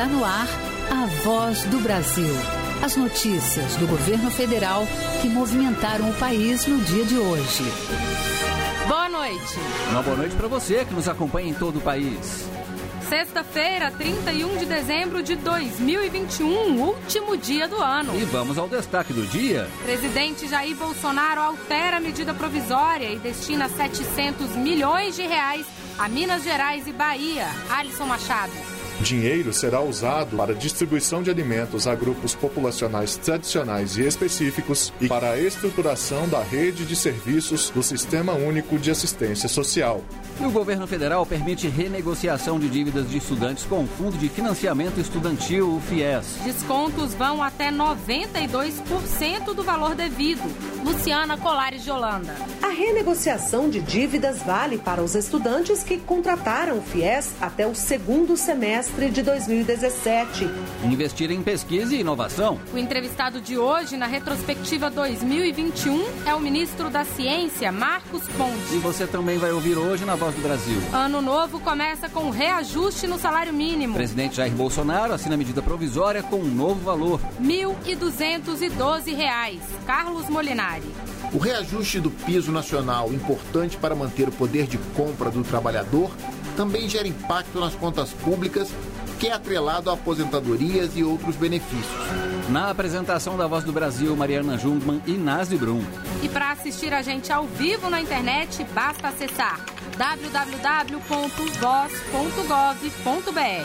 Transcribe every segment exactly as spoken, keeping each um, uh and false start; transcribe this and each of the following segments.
Está no ar a Voz do Brasil. As notícias do governo federal que movimentaram o país no dia de hoje. Boa noite. Uma boa noite para você que nos acompanha em todo o país. Sexta-feira, trinta e um de dezembro de dois mil e vinte e um, último dia do ano. E vamos ao destaque do dia. Presidente Jair Bolsonaro altera a medida provisória e destina setecentos milhões de reais a Minas Gerais e Bahia. Alisson Machado. Dinheiro será usado para distribuição de alimentos a grupos populacionais tradicionais e específicos e para a estruturação da rede de serviços do Sistema Único de Assistência Social. E o governo federal permite renegociação de dívidas de estudantes com o Fundo de Financiamento Estudantil, o FIES. Descontos vão até noventa e dois por cento do valor devido. Luciana Colares de Holanda. A renegociação de dívidas vale para os estudantes que contrataram o FIES até o segundo semestre de dois mil e dezessete. Investir em pesquisa e inovação. O entrevistado de hoje na retrospectiva dois mil e vinte e um é o ministro da Ciência, Marcos Pontes. E você também vai ouvir hoje na Voz do Brasil. Ano novo começa com reajuste no salário mínimo. O presidente Jair Bolsonaro assina medida provisória com um novo valor. mil duzentos e doze reais. Carlos Molinari. O reajuste do piso nacional, importante para manter o poder de compra do trabalhador, também gera impacto nas contas públicas, que é atrelado a aposentadorias e outros benefícios. Na apresentação da Voz do Brasil, Mariana Jungmann e Nazi Brum. E para assistir a gente ao vivo na internet, basta acessar w w w ponto voz ponto gov ponto b r.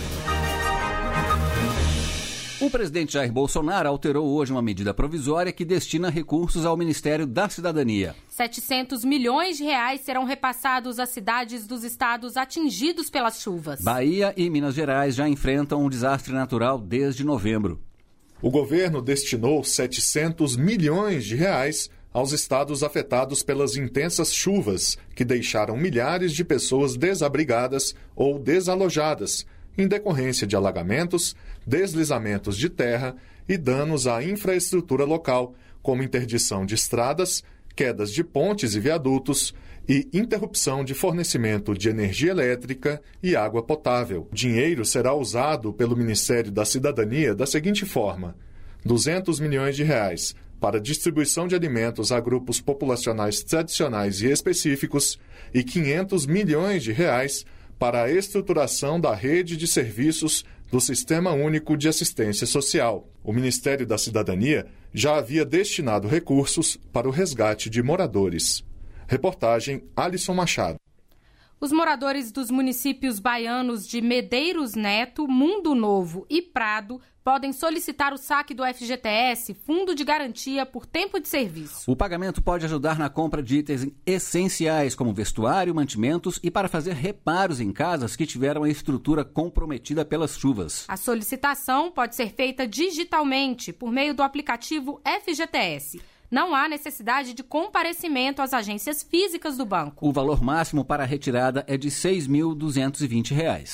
O presidente Jair Bolsonaro alterou hoje uma medida provisória que destina recursos ao Ministério da Cidadania. setecentos milhões de reais serão repassados às cidades dos estados atingidos pelas chuvas. Bahia e Minas Gerais já enfrentam um desastre natural desde novembro. O governo destinou setecentos milhões de reais aos estados afetados pelas intensas chuvas, que deixaram milhares de pessoas desabrigadas ou desalojadas, em decorrência de alagamentos, deslizamentos de terra e danos à infraestrutura local, como interdição de estradas, quedas de pontes e viadutos e interrupção de fornecimento de energia elétrica e água potável. O dinheiro será usado pelo Ministério da Cidadania da seguinte forma: duzentos milhões de reais para distribuição de alimentos a grupos populacionais tradicionais e específicos e quinhentos milhões de reais para a estruturação da rede de serviços do Sistema Único de Assistência Social. O Ministério da Cidadania já havia destinado recursos para o resgate de moradores. Reportagem Alisson Machado. Os moradores dos municípios baianos de Medeiros Neto, Mundo Novo e Prado podem solicitar o saque do F G T S, Fundo de Garantia por Tempo de Serviço. O pagamento pode ajudar na compra de itens essenciais como vestuário, mantimentos e para fazer reparos em casas que tiveram a estrutura comprometida pelas chuvas. A solicitação pode ser feita digitalmente por meio do aplicativo F G T S. Não há necessidade de comparecimento às agências físicas do banco. O valor máximo para a retirada é de seis mil duzentos e vinte reais.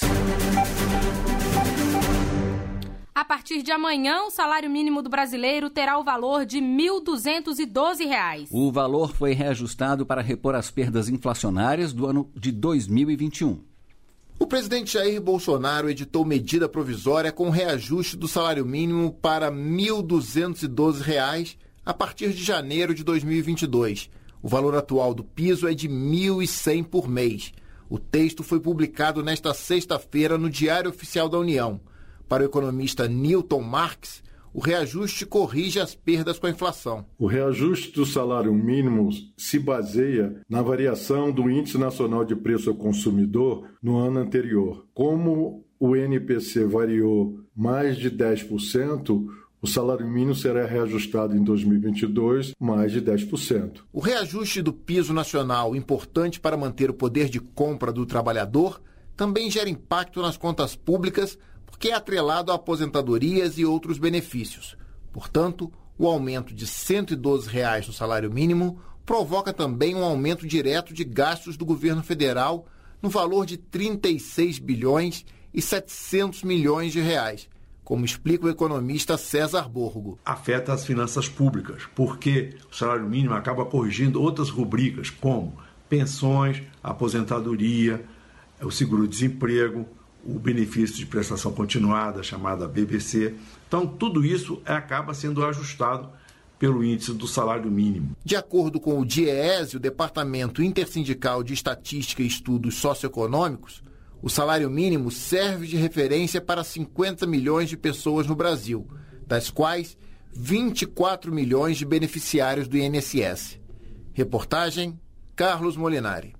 A partir de amanhã, o salário mínimo do brasileiro terá o valor de mil duzentos e doze reais. O valor foi reajustado para repor as perdas inflacionárias do ano de dois mil e vinte e um. O presidente Jair Bolsonaro editou medida provisória com reajuste do salário mínimo para mil duzentos e doze reais a partir de janeiro de dois mil e vinte e dois. O valor atual do piso é de mil e cem por mês. O texto foi publicado nesta sexta-feira no Diário Oficial da União. Para o economista Newton Marx, o reajuste corrige as perdas com a inflação. O reajuste do salário mínimo se baseia na variação do Índice Nacional de Preço ao Consumidor no ano anterior. Como o N P C variou mais de dez por cento, o salário mínimo será reajustado em dois mil e vinte e dois mais de dez por cento. O reajuste do piso nacional, importante para manter o poder de compra do trabalhador, também gera impacto nas contas públicas, porque é atrelado a aposentadorias e outros benefícios. Portanto, o aumento de cento e doze reais no salário mínimo provoca também um aumento direto de gastos do governo federal no valor de trinta e seis bilhões e setecentos milhões de reais, como explica o economista César Borgo. Afeta as finanças públicas, porque o salário mínimo acaba corrigindo outras rubricas, como pensões, aposentadoria, o seguro-desemprego, o benefício de prestação continuada, chamada B B C. Então, tudo isso acaba sendo ajustado pelo índice do salário mínimo. De acordo com o DIEESE, o Departamento Intersindical de Estatística e Estudos Socioeconômicos, o salário mínimo serve de referência para cinquenta milhões de pessoas no Brasil, das quais vinte e quatro milhões de beneficiários do I N S S. Reportagem, Carlos Molinari.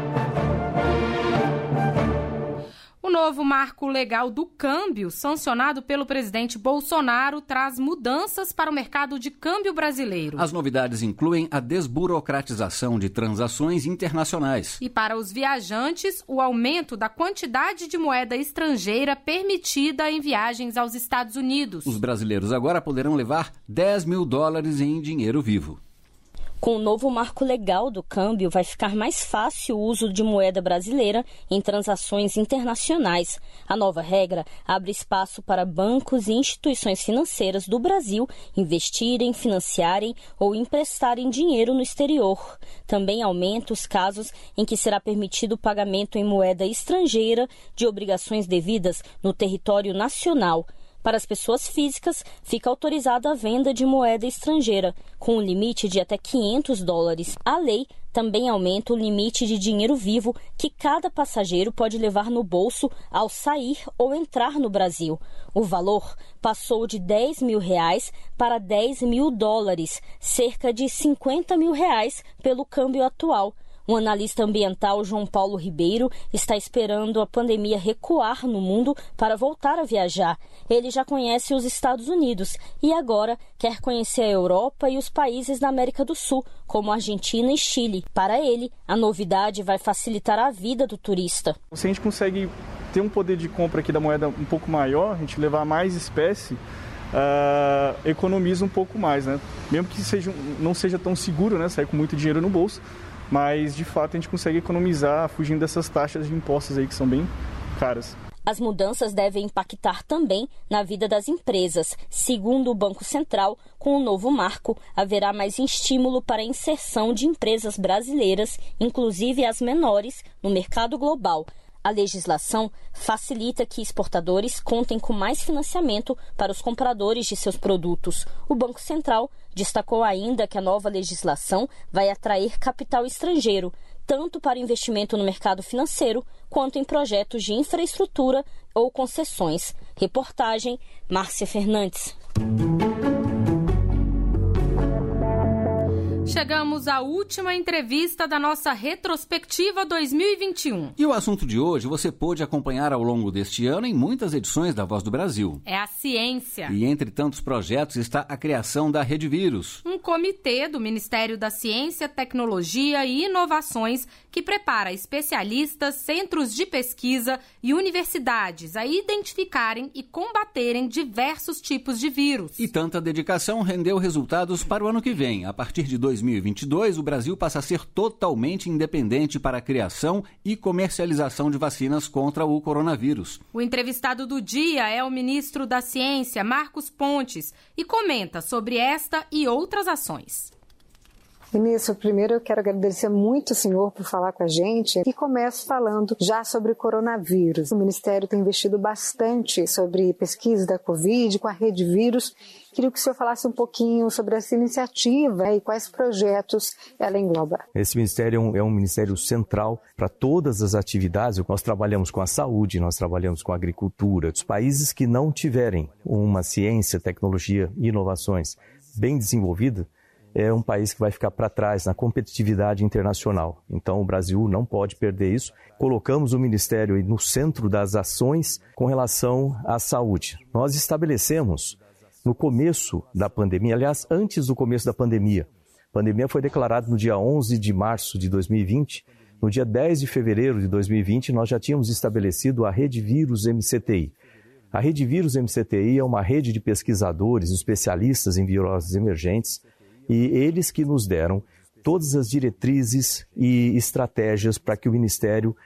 O novo marco legal do câmbio, sancionado pelo presidente Bolsonaro, traz mudanças para o mercado de câmbio brasileiro. As novidades incluem a desburocratização de transações internacionais. E para os viajantes, o aumento da quantidade de moeda estrangeira permitida em viagens aos Estados Unidos. Os brasileiros agora poderão levar dez mil dólares em dinheiro vivo. Com o novo marco legal do câmbio, vai ficar mais fácil o uso de moeda brasileira em transações internacionais. A nova regra abre espaço para bancos e instituições financeiras do Brasil investirem, financiarem ou emprestarem dinheiro no exterior. Também aumenta os casos em que será permitido o pagamento em moeda estrangeira de obrigações devidas no território nacional. Para as pessoas físicas, fica autorizada a venda de moeda estrangeira, com um limite de até quinhentos dólares. A lei também aumenta o limite de dinheiro vivo que cada passageiro pode levar no bolso ao sair ou entrar no Brasil. O valor passou de dez mil reais para dez mil dólares, cerca de cinquenta mil reais pelo câmbio atual. O analista ambiental João Paulo Ribeiro está esperando a pandemia recuar no mundo para voltar a viajar. Ele já conhece os Estados Unidos e agora quer conhecer a Europa e os países da América do Sul, como Argentina e Chile. Para ele, a novidade vai facilitar a vida do turista. Se a gente consegue ter um poder de compra aqui da moeda um pouco maior, a gente levar mais espécie, uh, economiza um pouco mais, né? Mesmo que seja, não seja tão seguro, né, sair com muito dinheiro no bolso, mas de fato a gente consegue economizar fugindo dessas taxas de impostos aí que são bem caras. As mudanças devem impactar também na vida das empresas. Segundo o Banco Central, com o novo marco, haverá mais estímulo para a inserção de empresas brasileiras, inclusive as menores, no mercado global. A legislação facilita que exportadores contem com mais financiamento para os compradores de seus produtos. O Banco Central destacou ainda que a nova legislação vai atrair capital estrangeiro, tanto para investimento no mercado financeiro quanto em projetos de infraestrutura ou concessões. Reportagem, Márcia Fernandes. Chegamos à última entrevista da nossa retrospectiva dois mil e vinte e um. E o assunto de hoje você pôde acompanhar ao longo deste ano em muitas edições da Voz do Brasil. É a ciência. E entre tantos projetos está a criação da Rede Vírus. Um comitê do Ministério da Ciência, Tecnologia e Inovações que prepara especialistas, centros de pesquisa e universidades a identificarem e combaterem diversos tipos de vírus. E tanta dedicação rendeu resultados para o ano que vem. A partir de dois mil e vinte e dois, o Brasil passa a ser totalmente independente para a criação e comercialização de vacinas contra o coronavírus. O entrevistado do dia é o ministro da Ciência, Marcos Pontes, e comenta sobre esta e outras ações. Ministro, primeiro eu quero agradecer muito o senhor por falar com a gente e começo falando já sobre o coronavírus. O Ministério tem investido bastante sobre pesquisa da Covid com a Rede Vírus. Queria que o senhor falasse um pouquinho sobre essa iniciativa e quais projetos ela engloba. Esse ministério é um, é um ministério central para todas as atividades. Nós trabalhamos com a saúde, nós trabalhamos com a agricultura. Os países que não tiverem uma ciência, tecnologia e inovações bem desenvolvida, é um país que vai ficar para trás na competitividade internacional. Então, o Brasil não pode perder isso. Colocamos o Ministério no centro das ações com relação à saúde. Nós estabelecemos, no começo da pandemia, aliás, antes do começo da pandemia, a pandemia foi declarada no dia onze de março de dois mil e vinte. No dia dez de fevereiro de dois mil e vinte, nós já tínhamos estabelecido a Rede Vírus M C T I. A Rede Vírus M C T I é uma rede de pesquisadores, especialistas em viroses emergentes, e eles que nos deram todas as diretrizes e estratégias para que o Ministério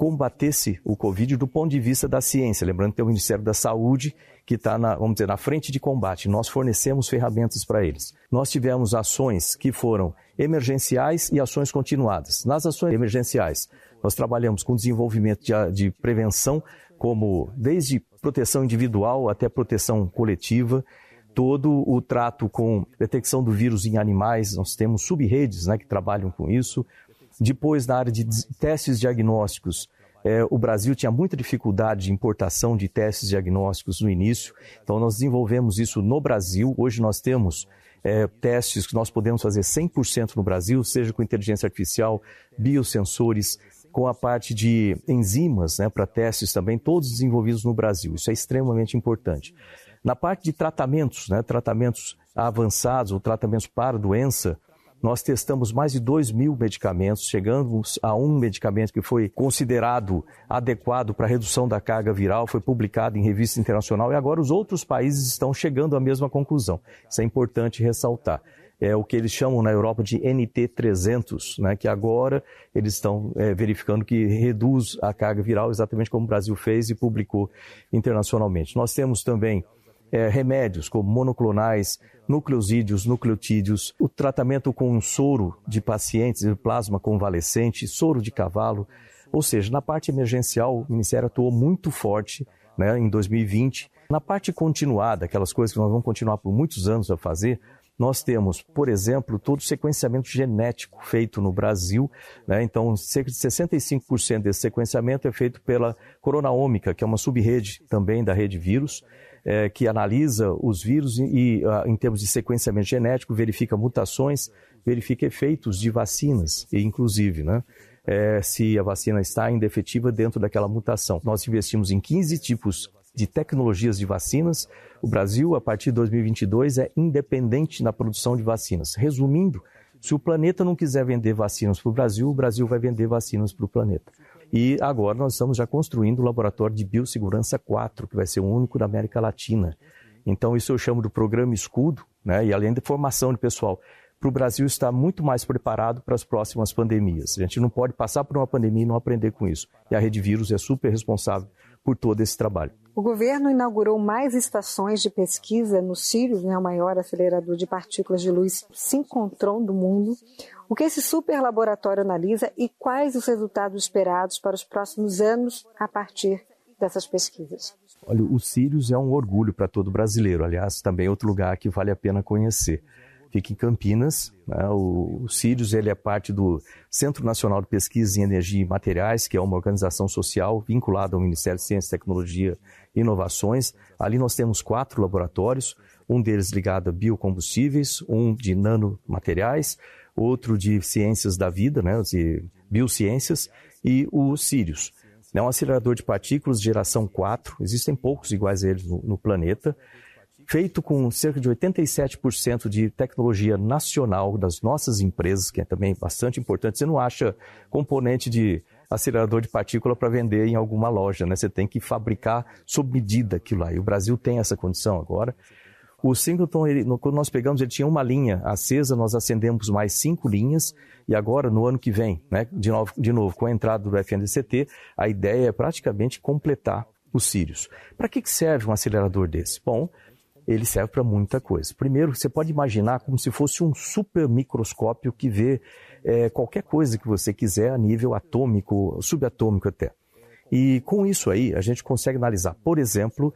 combatesse o Covid do ponto de vista da ciência. Lembrando que tem o Ministério da Saúde que está, na, vamos dizer, na frente de combate. Nós fornecemos ferramentas para eles. Nós tivemos ações que foram emergenciais e ações continuadas. Nas ações emergenciais, nós trabalhamos com desenvolvimento de, de prevenção, como desde proteção individual até proteção coletiva, todo o trato com detecção do vírus em animais, nós temos sub-redes, né, que trabalham com isso. Depois, na área de testes diagnósticos, é, o Brasil tinha muita dificuldade de importação de testes diagnósticos no início, então nós desenvolvemos isso no Brasil. Hoje nós temos é, testes que nós podemos fazer cem por cento no Brasil, seja com inteligência artificial, biosensores, com a parte de enzimas, né, para testes também, todos desenvolvidos no Brasil. Isso é extremamente importante. Na parte de tratamentos, né, tratamentos avançados ou tratamentos para doença, nós testamos mais de dois mil medicamentos, chegamos a um medicamento que foi considerado adequado para a redução da carga viral, foi publicado em revista internacional e agora os outros países estão chegando à mesma conclusão. Isso é importante ressaltar. É o que eles chamam na Europa de N T trezentos, né, que agora eles estão é, verificando que reduz a carga viral, exatamente como o Brasil fez e publicou internacionalmente. Nós temos também É, remédios como monoclonais, nucleosídeos, nucleotídeos, o tratamento com soro de pacientes, plasma convalescente, soro de cavalo. Ou seja, na parte emergencial, o Ministério atuou muito forte, né, em dois mil e vinte. Na parte continuada, aquelas coisas que nós vamos continuar por muitos anos a fazer, nós temos, por exemplo, todo o sequenciamento genético feito no Brasil, né? Então, cerca de sessenta e cinco por cento desse sequenciamento é feito pela Coronaômica, que é uma sub-rede também da rede vírus, É, que analisa os vírus e, e uh, em termos de sequenciamento genético, verifica mutações, verifica efeitos de vacinas, e inclusive, né, é, se a vacina está indefetiva dentro daquela mutação. Nós investimos em quinze tipos de tecnologias de vacinas. O Brasil, a partir de dois mil e vinte e dois, é independente na produção de vacinas. Resumindo, se o planeta não quiser vender vacinas para o Brasil, o Brasil vai vender vacinas para o planeta. E agora nós estamos já construindo o Laboratório de Biossegurança quatro, que vai ser o único da América Latina. Então isso eu chamo do Programa Escudo, né? E além de formação de pessoal, para o Brasil estar muito mais preparado para as próximas pandemias. A gente não pode passar por uma pandemia e não aprender com isso. E a Rede Vírus é super responsável por todo esse trabalho. O governo inaugurou mais estações de pesquisa no Sirius, né, o maior acelerador de partículas de luz sincrotrão do mundo. O que esse super laboratório analisa e quais os resultados esperados para os próximos anos a partir dessas pesquisas? Olha, o Sirius é um orgulho para todo brasileiro. Aliás, também é outro lugar que vale a pena conhecer. Fica em Campinas, né? O, o Sirius ele é parte do Centro Nacional de Pesquisa em Energia e Materiais, que é uma organização social vinculada ao Ministério de Ciência, Tecnologia e Inovações. Ali nós temos quatro laboratórios, um deles ligado a biocombustíveis, um de nanomateriais, outro de ciências da vida, né, de biociências, e o Sirius. É um acelerador de partículas de geração quatro, existem poucos iguais a ele no, no planeta, feito com cerca de oitenta e sete por cento de tecnologia nacional das nossas empresas, que é também bastante importante. Você não acha componente de acelerador de partícula para vender em alguma loja, né? Você tem que fabricar sob medida aquilo lá. E o Brasil tem essa condição agora. O síncrotron, ele, quando nós pegamos, ele tinha uma linha acesa, nós acendemos mais cinco linhas, e agora, no ano que vem, né, de, novo, de novo, com a entrada do F N D C T, a ideia é praticamente completar o Sirius. Para que serve um acelerador desse? Bom, ele serve para muita coisa. Primeiro, você pode imaginar como se fosse um super microscópio que vê é, qualquer coisa que você quiser a nível atômico, subatômico até. E com isso aí, a gente consegue analisar, por exemplo,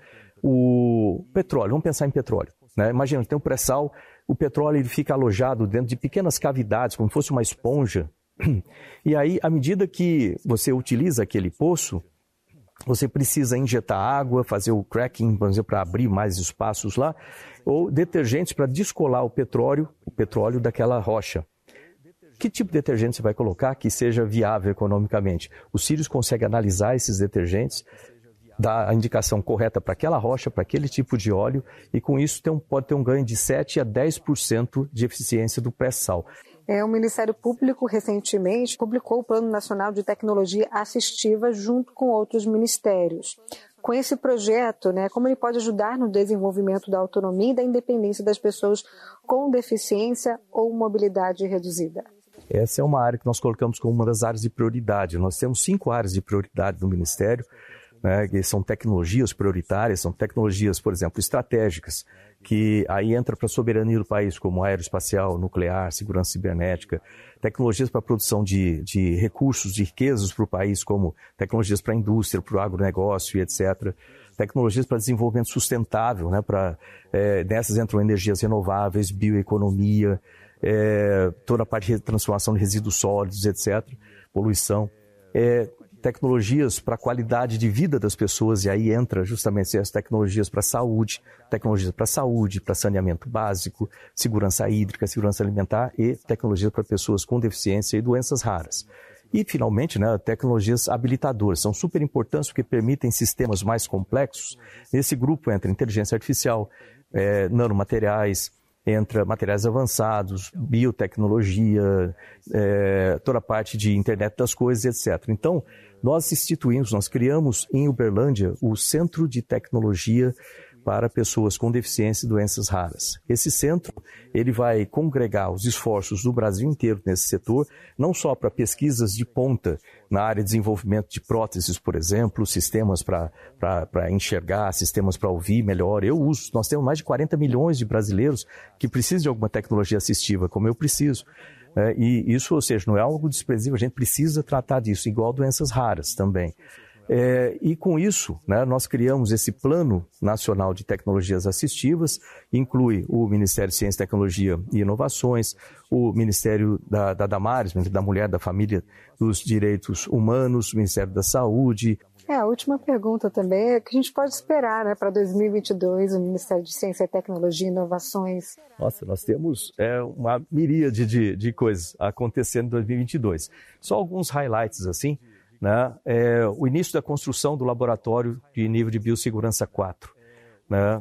o petróleo. Vamos pensar em petróleo, né? Imagina, tem um pré-sal, o petróleo ele fica alojado dentro de pequenas cavidades, como se fosse uma esponja. E aí, à medida que você utiliza aquele poço, você precisa injetar água, fazer o cracking, por exemplo, para abrir mais espaços lá, ou detergentes para descolar o petróleo, o petróleo daquela rocha. Que tipo de detergente você vai colocar que seja viável economicamente? O Sirius consegue analisar esses detergentes, dar a indicação correta para aquela rocha, para aquele tipo de óleo, e com isso tem um, pode ter um ganho de sete a dez por cento de eficiência do pré-sal. É, o Ministério Público recentemente publicou o Plano Nacional de Tecnologia Assistiva junto com outros ministérios. Com esse projeto, né, como ele pode ajudar no desenvolvimento da autonomia e da independência das pessoas com deficiência ou mobilidade reduzida? Essa é uma área que nós colocamos como uma das áreas de prioridade. Nós temos cinco áreas de prioridade no Ministério, né, que são tecnologias prioritárias, são tecnologias, por exemplo, estratégicas, que aí entra para a soberania do país, como aeroespacial, nuclear, segurança cibernética, tecnologias para a produção de, de recursos, de riquezas para o país, como tecnologias para a indústria, para o agronegócio e etcétera, tecnologias para desenvolvimento sustentável, né, para, é, nessas entram energias renováveis, bioeconomia, é, toda a parte de transformação de resíduos sólidos, etcétera, poluição, é, tecnologias para a qualidade de vida das pessoas, e aí entra justamente as tecnologias para a saúde, tecnologias para a saúde, para saneamento básico, segurança hídrica, segurança alimentar e tecnologias para pessoas com deficiência e doenças raras. E, finalmente, né, tecnologias habilitadoras, são super importantes porque permitem sistemas mais complexos. Nesse grupo entra inteligência artificial, é, nanomateriais, entra materiais avançados, biotecnologia, é, toda a parte de internet das coisas, etcétera. Então, nós instituímos, nós criamos em Uberlândia o Centro de Tecnologia para pessoas com deficiência e doenças raras. Esse centro, ele vai congregar os esforços do Brasil inteiro nesse setor, não só para pesquisas de ponta na área de desenvolvimento de próteses, por exemplo, sistemas para enxergar, sistemas para ouvir melhor. Eu uso, nós temos mais de quarenta milhões de brasileiros que precisam de alguma tecnologia assistiva, como eu preciso. É, e isso, ou seja, não é algo desprezível, a gente precisa tratar disso, igual doenças raras também. É, e com isso, né, nós criamos esse Plano Nacional de Tecnologias Assistivas, inclui o Ministério de Ciência, Tecnologia e Inovações, o Ministério da, da Damares, da Mulher, da Família, dos Direitos Humanos, o Ministério da Saúde. É, a última pergunta também é o que a gente pode esperar, né, para dois mil e vinte e dois, o Ministério de Ciência, Tecnologia e Inovações. Nossa, nós temos é, uma miríade de, de coisas acontecendo em dois mil e vinte e dois. Só alguns highlights assim. Né, é, o início da construção do laboratório de nível de biossegurança quatro, né,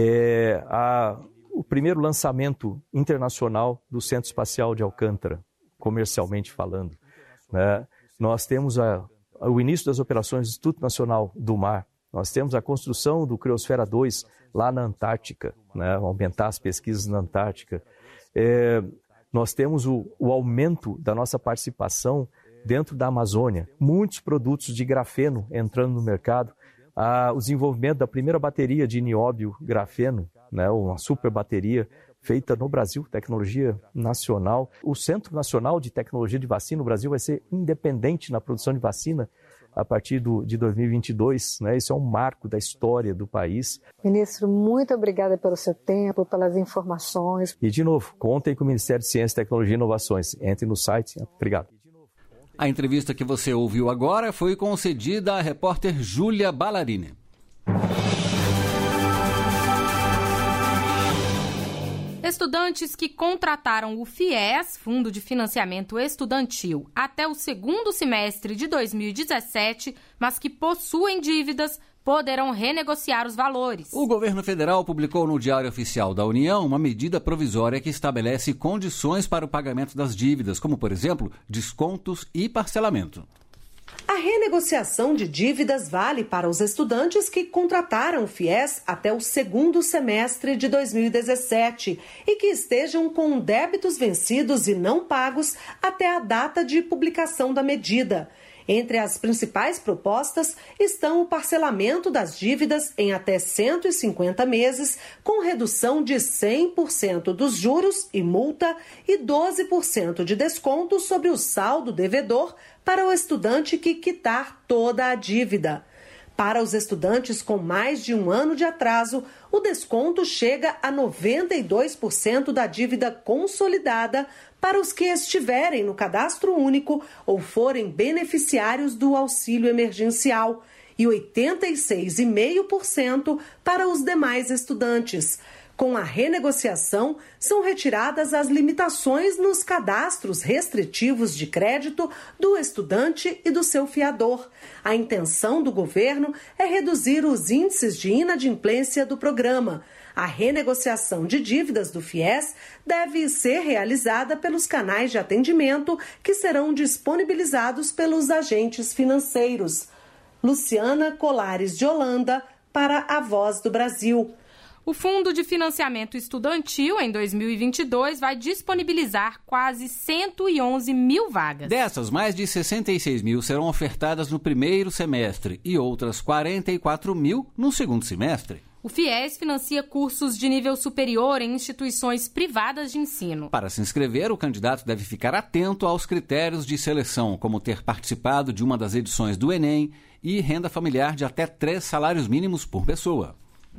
é, a, o primeiro lançamento internacional do Centro Espacial de Alcântara, comercialmente falando, né, nós temos a, o início das operações do Instituto Nacional do Mar, nós temos a construção do Criosfera dois lá na Antártica, né, aumentar as pesquisas na Antártica, é, nós temos o, o aumento da nossa participação dentro da Amazônia, muitos produtos de grafeno entrando no mercado, ah, o desenvolvimento da primeira bateria de nióbio grafeno, né, uma super bateria feita no Brasil, tecnologia nacional. O Centro Nacional de Tecnologia de Vacina no Brasil vai ser independente na produção de vacina a partir do, de dois mil e vinte e dois, né? Isso é um marco da história do país. Ministro, muito obrigada pelo seu tempo, pelas informações. E, de novo, contem com o Ministério de Ciência, Tecnologia e Inovações. Entre no site. Obrigado. A entrevista que você ouviu agora foi concedida à repórter Júlia Ballarini. Estudantes que contrataram o FIES, Fundo de Financiamento Estudantil, até o segundo semestre de dois mil e dezessete, mas que possuem dívidas, poderão renegociar os valores. O governo federal publicou no Diário Oficial da União uma medida provisória que estabelece condições para o pagamento das dívidas, como, por exemplo, descontos e parcelamento. A renegociação de dívidas vale para os estudantes que contrataram o FIES até o segundo semestre de dois mil e dezessete e que estejam com débitos vencidos e não pagos até a data de publicação da medida. Entre as principais propostas estão o parcelamento das dívidas em até cento e cinquenta meses, com redução de cem por cento dos juros e multa e doze por cento de desconto sobre o saldo devedor para o estudante que quitar toda a dívida. Para os estudantes com mais de um ano de atraso, o desconto chega a noventa e dois por cento da dívida consolidada para os que estiverem no cadastro único ou forem beneficiários do auxílio emergencial e oitenta e seis vírgula cinco por cento para os demais estudantes. Com a renegociação, são retiradas as limitações nos cadastros restritivos de crédito do estudante e do seu fiador. A intenção do governo é reduzir os índices de inadimplência do programa. A renegociação de dívidas do FIES deve ser realizada pelos canais de atendimento que serão disponibilizados pelos agentes financeiros. Luciana Colares de Holanda, para a Voz do Brasil. O Fundo de Financiamento Estudantil, em dois mil e vinte e dois, vai disponibilizar quase cento e onze mil vagas. Dessas, mais de sessenta e seis mil serão ofertadas no primeiro semestre e outras quarenta e quatro mil no segundo semestre. O FIES financia cursos de nível superior em instituições privadas de ensino. Para se inscrever, o candidato deve ficar atento aos critérios de seleção, como ter participado de uma das edições do Enem e renda familiar de até três salários mínimos por pessoa.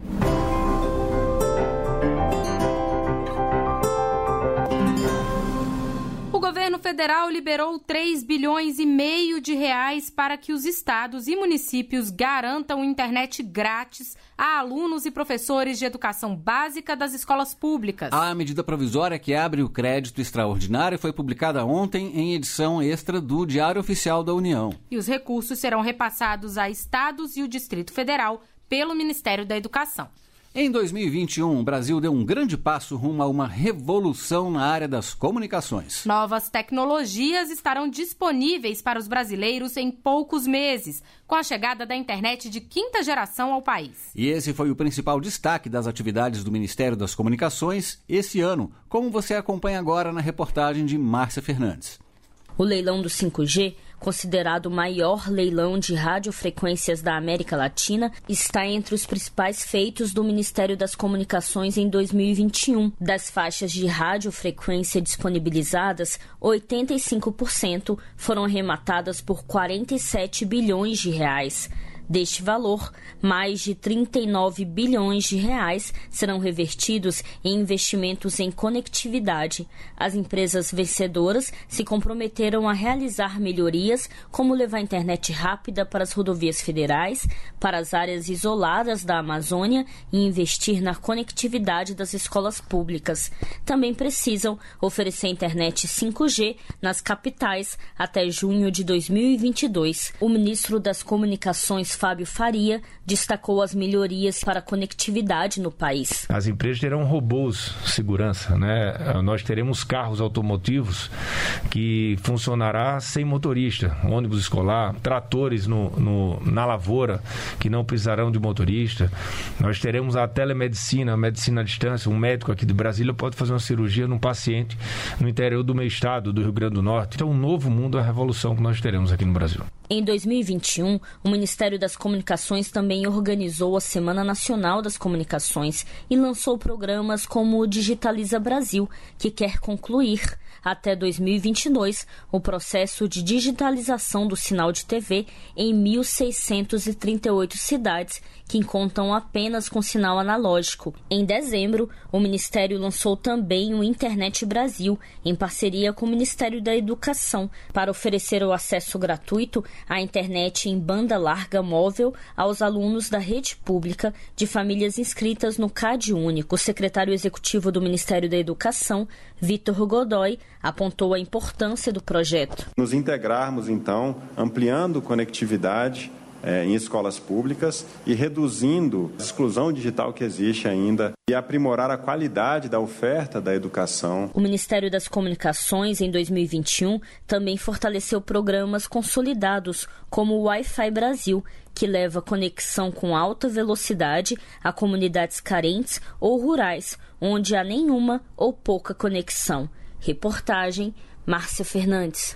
O governo federal liberou três bilhões e meio de reais para que os estados e municípios garantam internet grátis a alunos e professores de educação básica das escolas públicas. A medida provisória que abre o crédito extraordinário foi publicada ontem em edição extra do Diário Oficial da União. E os recursos serão repassados a estados e o Distrito Federal pelo Ministério da Educação. Em dois mil e vinte e um, o Brasil deu um grande passo rumo a uma revolução na área das comunicações. Novas tecnologias estarão disponíveis para os brasileiros em poucos meses, com a chegada da internet de quinta geração ao país. E esse foi o principal destaque das atividades do Ministério das Comunicações esse ano, como você acompanha agora na reportagem de Márcia Fernandes. O leilão do cinco G, considerado o maior leilão de radiofrequências da América Latina, está entre os principais feitos do Ministério das Comunicações em dois mil e vinte e um. Das faixas de radiofrequência disponibilizadas, oitenta e cinco por cento foram arrematadas por quarenta e sete bilhões de reais. Deste valor, mais de trinta e nove bilhões de reais serão revertidos em investimentos em conectividade. As empresas vencedoras se comprometeram a realizar melhorias, como levar internet rápida para as rodovias federais, para as áreas isoladas da Amazônia e investir na conectividade das escolas públicas. Também precisam oferecer internet cinco G nas capitais até junho de dois mil e vinte e dois. O ministro das Comunicações, Fábio Faria, destacou as melhorias para a conectividade no país. As empresas terão robôs de segurança, né? Nós teremos carros automotivos que funcionará sem motorista, ônibus escolar, tratores no, no, na lavoura que não precisarão de motorista. Nós teremos a telemedicina, a medicina à distância. Um médico aqui de Brasília pode fazer uma cirurgia num paciente no interior do meu estado, do Rio Grande do Norte. Então, um novo mundo é a revolução que nós teremos aqui no Brasil. Em dois mil e vinte e um, o Ministério das Comunicações também organizou a Semana Nacional das Comunicações e lançou programas como o Digitaliza Brasil, que quer concluir, até dois mil e vinte e dois, o processo de digitalização do sinal de T V em mil seiscentas e trinta e oito cidades que contam apenas com sinal analógico. Em dezembro, o Ministério lançou também o Internet Brasil, em parceria com o Ministério da Educação, para oferecer o acesso gratuito à internet em banda larga móvel aos alunos da rede pública de famílias inscritas no CAD Único. O secretário executivo do Ministério da Educação, Vitor Godoy, apontou a importância do projeto. Nos integrarmos, então, ampliando conectividade É, em escolas públicas e reduzindo a exclusão digital que existe ainda e aprimorar a qualidade da oferta da educação. O Ministério das Comunicações, em dois mil e vinte e um, também fortaleceu programas consolidados, como o Wi-Fi Brasil, que leva conexão com alta velocidade a comunidades carentes ou rurais, onde há nenhuma ou pouca conexão. Reportagem, Márcia Fernandes.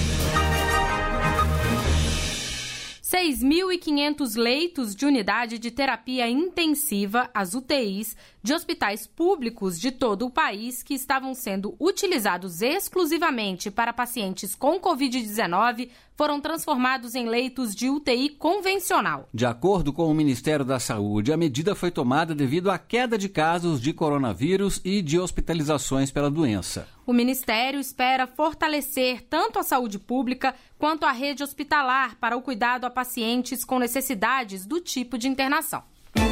seis mil e quinhentos leitos de unidade de terapia intensiva, as U T Is, de hospitais públicos de todo o país que estavam sendo utilizados exclusivamente para pacientes com covid dezenove foram transformados em leitos de U T I convencional. De acordo com o Ministério da Saúde, a medida foi tomada devido à queda de casos de coronavírus e de hospitalizações pela doença. O Ministério espera fortalecer tanto a saúde pública quanto a rede hospitalar para o cuidado a pacientes com necessidades do tipo de internação.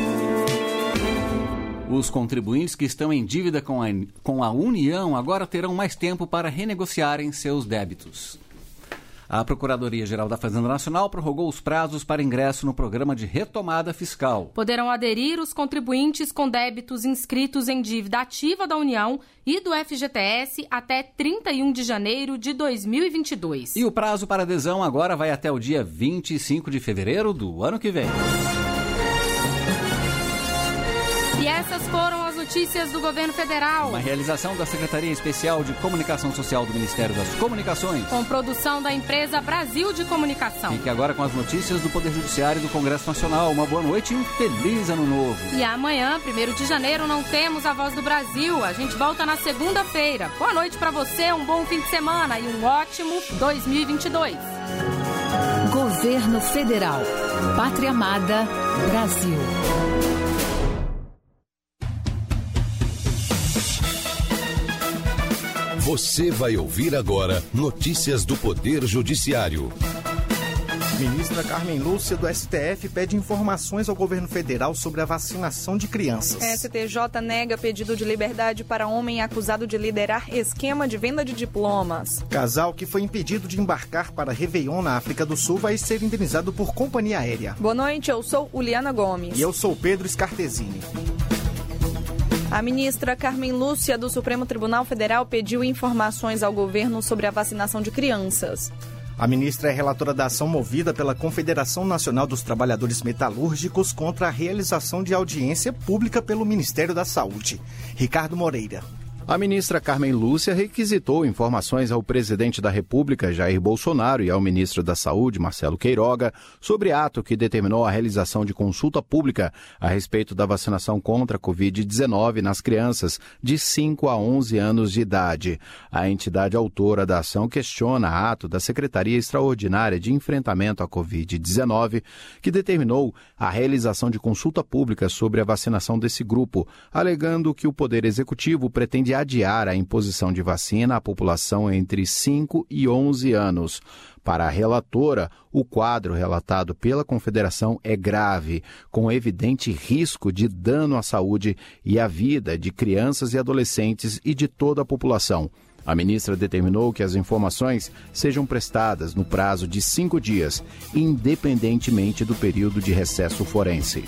Os contribuintes que estão em dívida com a, com a União agora terão mais tempo para renegociarem seus débitos. A Procuradoria-Geral da Fazenda Nacional prorrogou os prazos para ingresso no programa de retomada fiscal. Poderão aderir os contribuintes com débitos inscritos em dívida ativa da União e do F G T S até trinta e um de janeiro de dois mil e vinte e dois. E o prazo para adesão agora vai até o dia vinte e cinco de fevereiro do ano que vem. E essas Essas foram as notícias do governo federal. Uma realização da Secretaria Especial de Comunicação Social do Ministério das Comunicações. Com produção da empresa Brasil de Comunicação. Fique agora com as notícias do Poder Judiciário e do Congresso Nacional. Uma boa noite e um feliz ano novo. E amanhã, primeiro de janeiro, não temos a Voz do Brasil. A gente volta na segunda-feira. Boa noite para você, um bom fim de semana e um ótimo dois mil e vinte e dois. Governo Federal. Pátria Amada, Brasil. Você vai ouvir agora notícias do Poder Judiciário. Ministra Carmen Lúcia, do S T F, pede informações ao governo federal sobre a vacinação de crianças. S T J nega pedido de liberdade para homem acusado de liderar esquema de venda de diplomas. Casal que foi impedido de embarcar para Réveillon na África do Sul vai ser indenizado por companhia aérea. Boa noite, eu sou Uliana Gomes. E eu sou Pedro Scartesini. A ministra Carmen Lúcia, do Supremo Tribunal Federal, pediu informações ao governo sobre a vacinação de crianças. A ministra é relatora da ação movida pela Confederação Nacional dos Trabalhadores Metalúrgicos contra a realização de audiência pública pelo Ministério da Saúde. Ricardo Moreira. A ministra Carmen Lúcia requisitou informações ao presidente da República, Jair Bolsonaro, e ao ministro da Saúde, Marcelo Queiroga, sobre ato que determinou a realização de consulta pública a respeito da vacinação contra a covid dezenove nas crianças de cinco a onze anos de idade. A entidade autora da ação questiona ato da Secretaria Extraordinária de Enfrentamento à covid dezenove, que determinou a realização de consulta pública sobre a vacinação desse grupo, alegando que o Poder Executivo pretende adiar a imposição de vacina à população entre cinco e onze anos. Para a relatora, o quadro relatado pela Confederação é grave, com evidente risco de dano à saúde e à vida de crianças e adolescentes e de toda a população. A ministra determinou que as informações sejam prestadas no prazo de cinco dias, independentemente do período de recesso forense.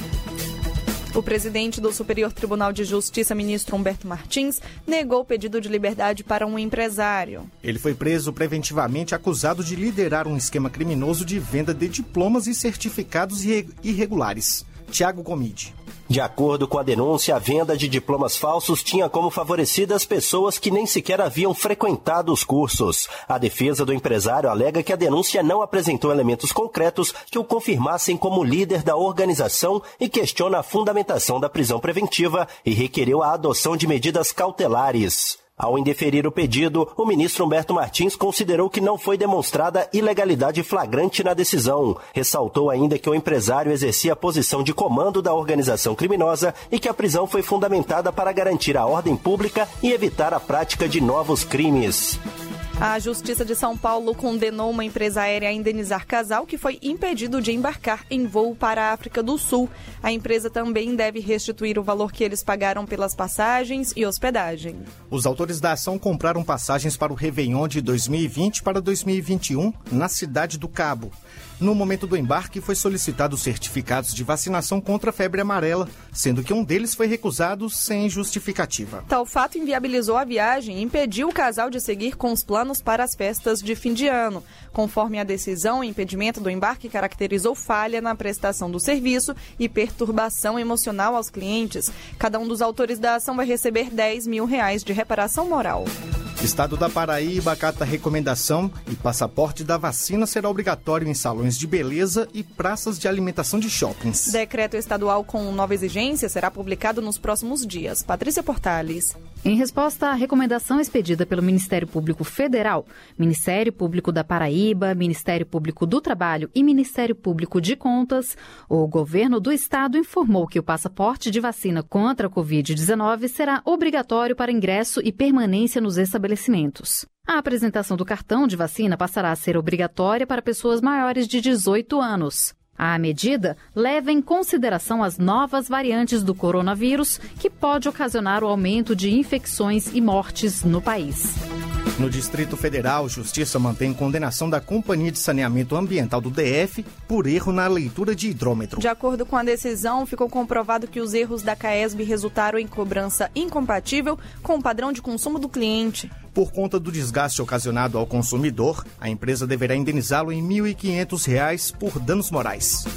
O presidente do Superior Tribunal de Justiça, ministro Humberto Martins, negou o pedido de liberdade para um empresário. Ele foi preso preventivamente acusado de liderar um esquema criminoso de venda de diplomas e certificados irregulares. Tiago Comide. De acordo com a denúncia, a venda de diplomas falsos tinha como favorecidas pessoas que nem sequer haviam frequentado os cursos. A defesa do empresário alega que a denúncia não apresentou elementos concretos que o confirmassem como líder da organização e questiona a fundamentação da prisão preventiva e requereu a adoção de medidas cautelares. Ao indeferir o pedido, o ministro Humberto Martins considerou que não foi demonstrada ilegalidade flagrante na decisão. Ressaltou ainda que o empresário exercia a posição de comando da organização criminosa e que a prisão foi fundamentada para garantir a ordem pública e evitar a prática de novos crimes. A Justiça de São Paulo condenou uma empresa aérea a indenizar casal que foi impedido de embarcar em voo para a África do Sul. A empresa também deve restituir o valor que eles pagaram pelas passagens e hospedagem. Os autores da ação compraram passagens para o Réveillon de dois mil e vinte para dois mil e vinte e um na Cidade do Cabo. No momento do embarque, foi solicitado certificados de vacinação contra a febre amarela, sendo que um deles foi recusado sem justificativa. Tal fato inviabilizou a viagem e impediu o casal de seguir com os planos para as festas de fim de ano. Conforme a decisão, o impedimento do embarque caracterizou falha na prestação do serviço e perturbação emocional aos clientes. Cada um dos autores da ação vai receber dez mil reais de reparação moral. Estado da Paraíba acata a recomendação e passaporte da vacina será obrigatório em salões de beleza e praças de alimentação de shoppings. Decreto estadual com nova exigência será publicado nos próximos dias. Patrícia Portales. Em resposta à recomendação expedida pelo Ministério Público Federal, Ministério Público da Paraíba, Ministério Público do Trabalho e Ministério Público de Contas, o governo do estado informou que o passaporte de vacina contra a covid dezenove será obrigatório para ingresso e permanência nos estabelecimentos. A apresentação do cartão de vacina passará a ser obrigatória para pessoas maiores de dezoito anos. A medida leva em consideração as novas variantes do coronavírus, que pode ocasionar o aumento de infecções e mortes no país. No Distrito Federal, Justiça mantém condenação da Companhia de Saneamento Ambiental do D F por erro na leitura de hidrômetro. De acordo com a decisão, ficou comprovado que os erros da CAESB resultaram em cobrança incompatível com o padrão de consumo do cliente. Por conta do desgaste ocasionado ao consumidor, a empresa deverá indenizá-lo em mil e quinhentos reais por danos morais.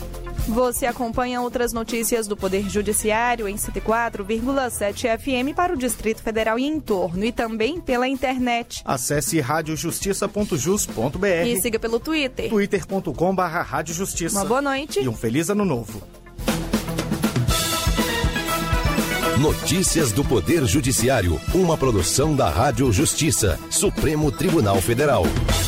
Você acompanha outras notícias do Poder Judiciário em cento e quatro vírgula sete F M para o Distrito Federal e entorno e também pela internet. Acesse rádio justiça ponto jus ponto b r e siga pelo Twitter. twitter ponto com barra rádio justiça. Uma boa noite. E um feliz ano novo. Notícias do Poder Judiciário, uma produção da Rádio Justiça, Supremo Tribunal Federal.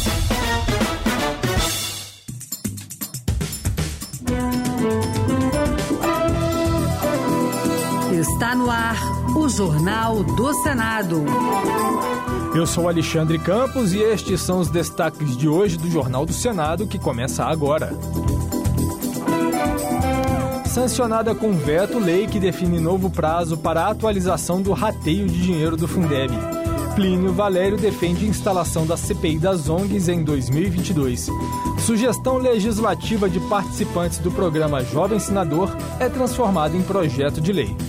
Está no ar o Jornal do Senado. Eu sou Alexandre Campos e estes são os destaques de hoje do Jornal do Senado, que começa agora. Sancionada com veto, lei que define novo prazo para a atualização do rateio de dinheiro do Fundeb. Plínio Valério defende instalação da C P I das O N Gs em dois mil e vinte e dois. Sugestão legislativa de participantes do programa Jovem Senador é transformada em projeto de lei.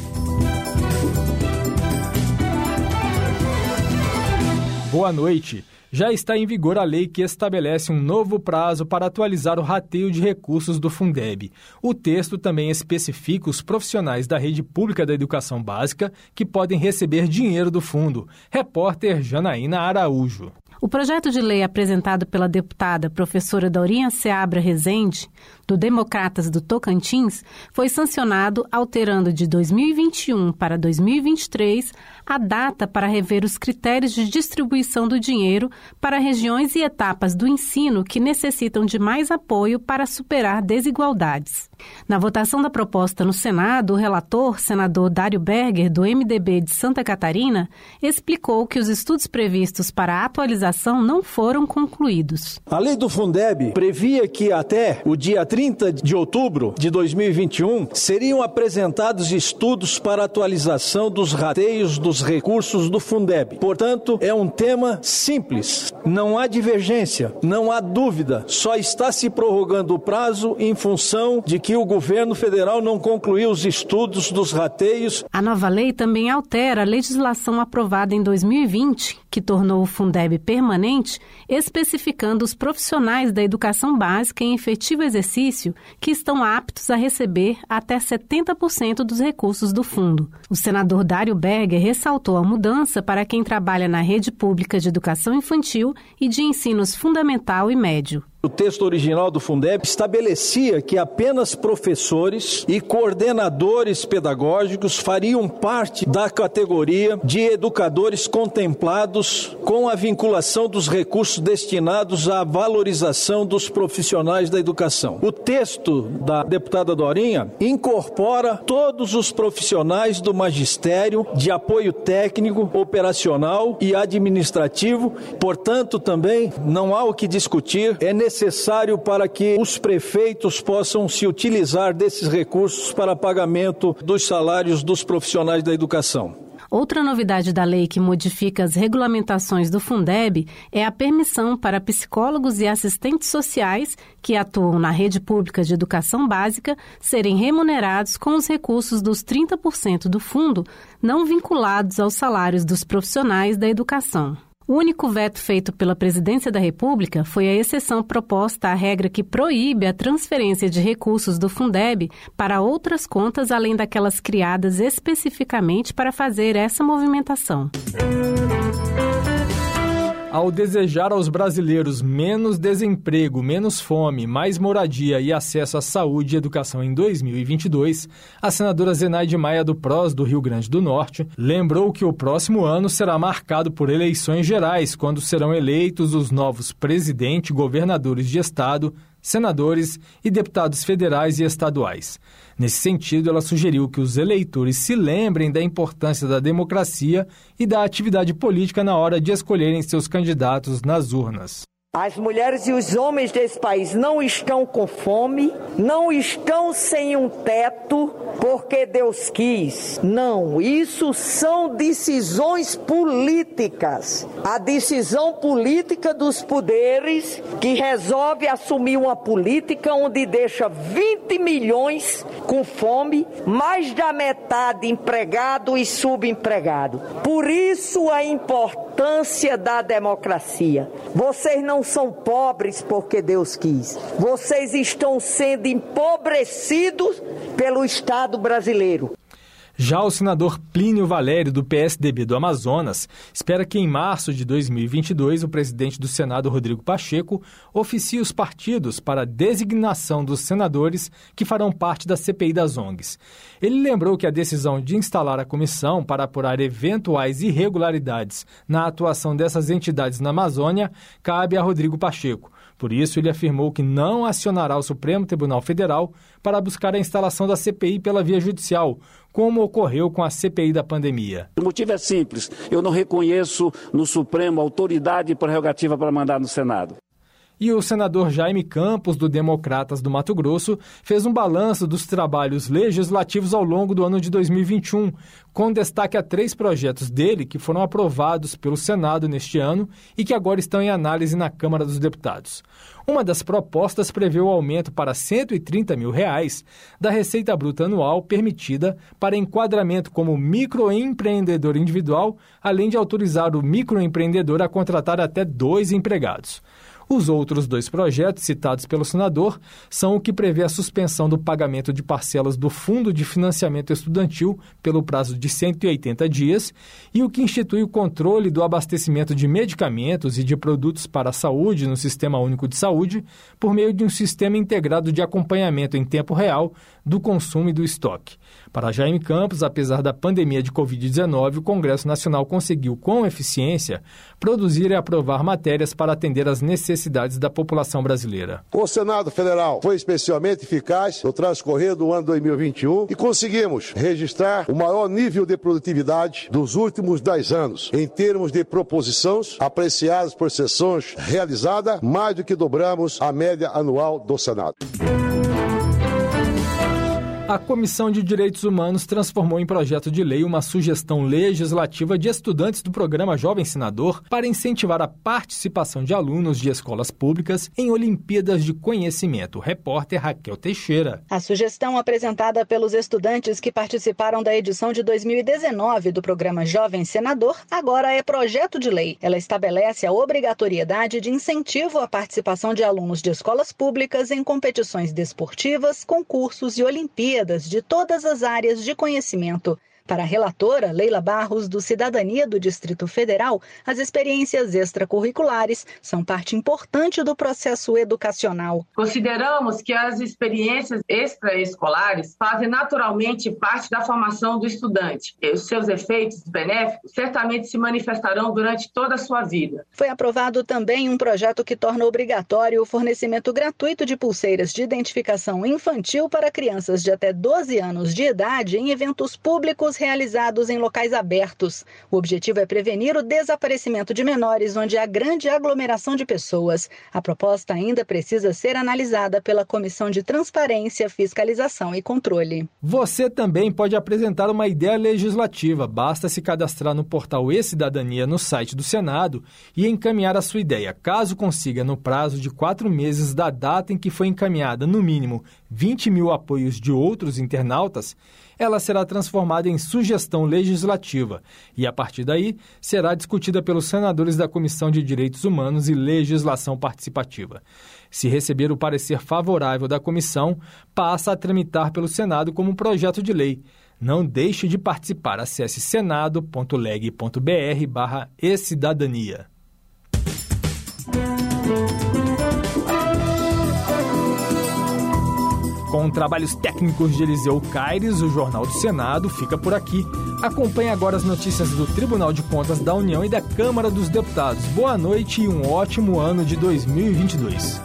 Boa noite. Já está em vigor a lei que estabelece um novo prazo para atualizar o rateio de recursos do Fundeb. O texto também especifica os profissionais da rede pública da educação básica que podem receber dinheiro do fundo. Repórter Janaína Araújo. O projeto de lei apresentado pela deputada professora Daurinha Seabra Rezende, do Democratas do Tocantins, foi sancionado alterando de dois mil e vinte e um para dois mil e vinte e três a data para rever os critérios de distribuição do dinheiro para regiões e etapas do ensino que necessitam de mais apoio para superar desigualdades. Na votação da proposta no Senado, o relator, senador Dário Berger, do M D B de Santa Catarina, explicou que os estudos previstos para a atualização não foram concluídos. A lei do Fundeb previa que até o dia trinta de outubro de dois mil e vinte e um seriam apresentados estudos para atualização dos rateios dos recursos do Fundeb. Portanto, é um tema simples, não há divergência, não há dúvida, só está se prorrogando o prazo em função de que o governo federal não concluiu os estudos dos rateios. A nova lei também altera a legislação aprovada em dois mil e vinte, que tornou o Fundeb permanente, especificando os profissionais da educação básica em efetivo exercício que estão aptos a receber até setenta por cento dos recursos do fundo. O senador Dário Berger ressaltou a mudança para quem trabalha na rede pública de educação infantil e de ensinos fundamental e médio. O texto original do Fundeb estabelecia que apenas professores e coordenadores pedagógicos fariam parte da categoria de educadores contemplados com a vinculação dos recursos destinados à valorização dos profissionais da educação. O texto da deputada Dorinha incorpora todos os profissionais do magistério de apoio técnico, operacional e administrativo. Portanto, também não há o que discutir, é necessário necessário para que os prefeitos possam se utilizar desses recursos para pagamento dos salários dos profissionais da educação. Outra novidade da lei que modifica as regulamentações do Fundeb é a permissão para psicólogos e assistentes sociais que atuam na rede pública de educação básica serem remunerados com os recursos dos trinta por cento do fundo não vinculados aos salários dos profissionais da educação. O único veto feito pela Presidência da República foi a exceção proposta à regra que proíbe a transferência de recursos do Fundeb para outras contas além daquelas criadas especificamente para fazer essa movimentação. Ao desejar aos brasileiros menos desemprego, menos fome, mais moradia e acesso à saúde e educação em dois mil e vinte e dois, a senadora Zenaide Maia do P R O S do Rio Grande do Norte lembrou que o próximo ano será marcado por eleições gerais, quando serão eleitos os novos presidentes, governadores de estado, senadores e deputados federais e estaduais. Nesse sentido, ela sugeriu que os eleitores se lembrem da importância da democracia e da atividade política na hora de escolherem seus candidatos nas urnas. As mulheres e os homens desse país não estão com fome, não estão sem um teto porque Deus quis. Não, isso são decisões políticas. A decisão política dos poderes que resolve assumir uma política onde deixa vinte milhões com fome, mais da metade empregado e subempregado. Por isso a importância importância da democracia. Vocês não são pobres porque Deus quis. Vocês estão sendo empobrecidos pelo Estado brasileiro. Já o senador Plínio Valério, do P S D B do Amazonas, espera que em março de dois mil e vinte e dois o presidente do Senado, Rodrigo Pacheco, oficie os partidos para a designação dos senadores que farão parte da C P I das O N Gs. Ele lembrou que a decisão de instalar a comissão para apurar eventuais irregularidades na atuação dessas entidades na Amazônia cabe a Rodrigo Pacheco. Por isso, ele afirmou que não acionará o Supremo Tribunal Federal para buscar a instalação da C P I pela via judicial, como ocorreu com a C P I da pandemia. O motivo é simples. Eu não reconheço no Supremo autoridade e prerrogativa para mandar no Senado. E o senador Jaime Campos, do Democratas do Mato Grosso, fez um balanço dos trabalhos legislativos ao longo do ano de dois mil e vinte e um, com destaque a três projetos dele que foram aprovados pelo Senado neste ano e que agora estão em análise na Câmara dos Deputados. Uma das propostas prevê o aumento para cento e trinta mil reais da receita bruta anual permitida para enquadramento como microempreendedor individual, além de autorizar o microempreendedor a contratar até dois empregados. Os outros dois projetos citados pelo senador são o que prevê a suspensão do pagamento de parcelas do Fundo de Financiamento Estudantil pelo prazo de cento e oitenta dias e o que institui o controle do abastecimento de medicamentos e de produtos para a saúde no Sistema Único de Saúde por meio de um sistema integrado de acompanhamento em tempo real do consumo e do estoque. Para Jaime Campos, apesar da pandemia de covid dezenove, o Congresso Nacional conseguiu, com eficiência, produzir e aprovar matérias para atender às necessidades da população brasileira. O Senado Federal foi especialmente eficaz no transcorrer do ano dois mil e vinte e um e conseguimos registrar o maior nível de produtividade dos últimos dez anos, em termos de proposições apreciadas por sessões realizadas, mais do que dobramos a média anual do Senado. A Comissão de Direitos Humanos transformou em projeto de lei uma sugestão legislativa de estudantes do programa Jovem Senador para incentivar a participação de alunos de escolas públicas em Olimpíadas de Conhecimento. Repórter Raquel Teixeira. A sugestão apresentada pelos estudantes que participaram da edição de dois mil e dezenove do programa Jovem Senador agora é projeto de lei. Ela estabelece a obrigatoriedade de incentivo à participação de alunos de escolas públicas em competições desportivas, concursos e Olimpíadas de todas as áreas de conhecimento. Para a relatora, Leila Barros, do Cidadania do Distrito Federal, as experiências extracurriculares são parte importante do processo educacional. Consideramos que as experiências extraescolares fazem naturalmente parte da formação do estudante. E os seus efeitos benéficos certamente se manifestarão durante toda a sua vida. Foi aprovado também um projeto que torna obrigatório o fornecimento gratuito de pulseiras de identificação infantil para crianças de até doze anos de idade em eventos públicos realizados em locais abertos. O objetivo é prevenir o desaparecimento de menores onde há grande aglomeração de pessoas. A proposta ainda precisa ser analisada pela Comissão de Transparência, Fiscalização e Controle. Você também pode apresentar uma ideia legislativa. Basta se cadastrar no portal E-Cidadania no site do Senado e encaminhar a sua ideia. Caso consiga, no prazo de quatro meses da data em que foi encaminhada, no mínimo vinte mil apoios de outros internautas, ela será transformada em sugestão legislativa e, a partir daí, será discutida pelos senadores da Comissão de Direitos Humanos e Legislação Participativa. Se receber o parecer favorável da comissão, passa a tramitar pelo Senado como um projeto de lei. Não deixe de participar. Acesse senado ponto leg ponto br barra e-cidadania. Com trabalhos técnicos de Eliseu Caires, o Jornal do Senado fica por aqui. Acompanhe agora as notícias do Tribunal de Contas da União e da Câmara dos Deputados. Boa noite e um ótimo ano de dois mil e vinte e dois.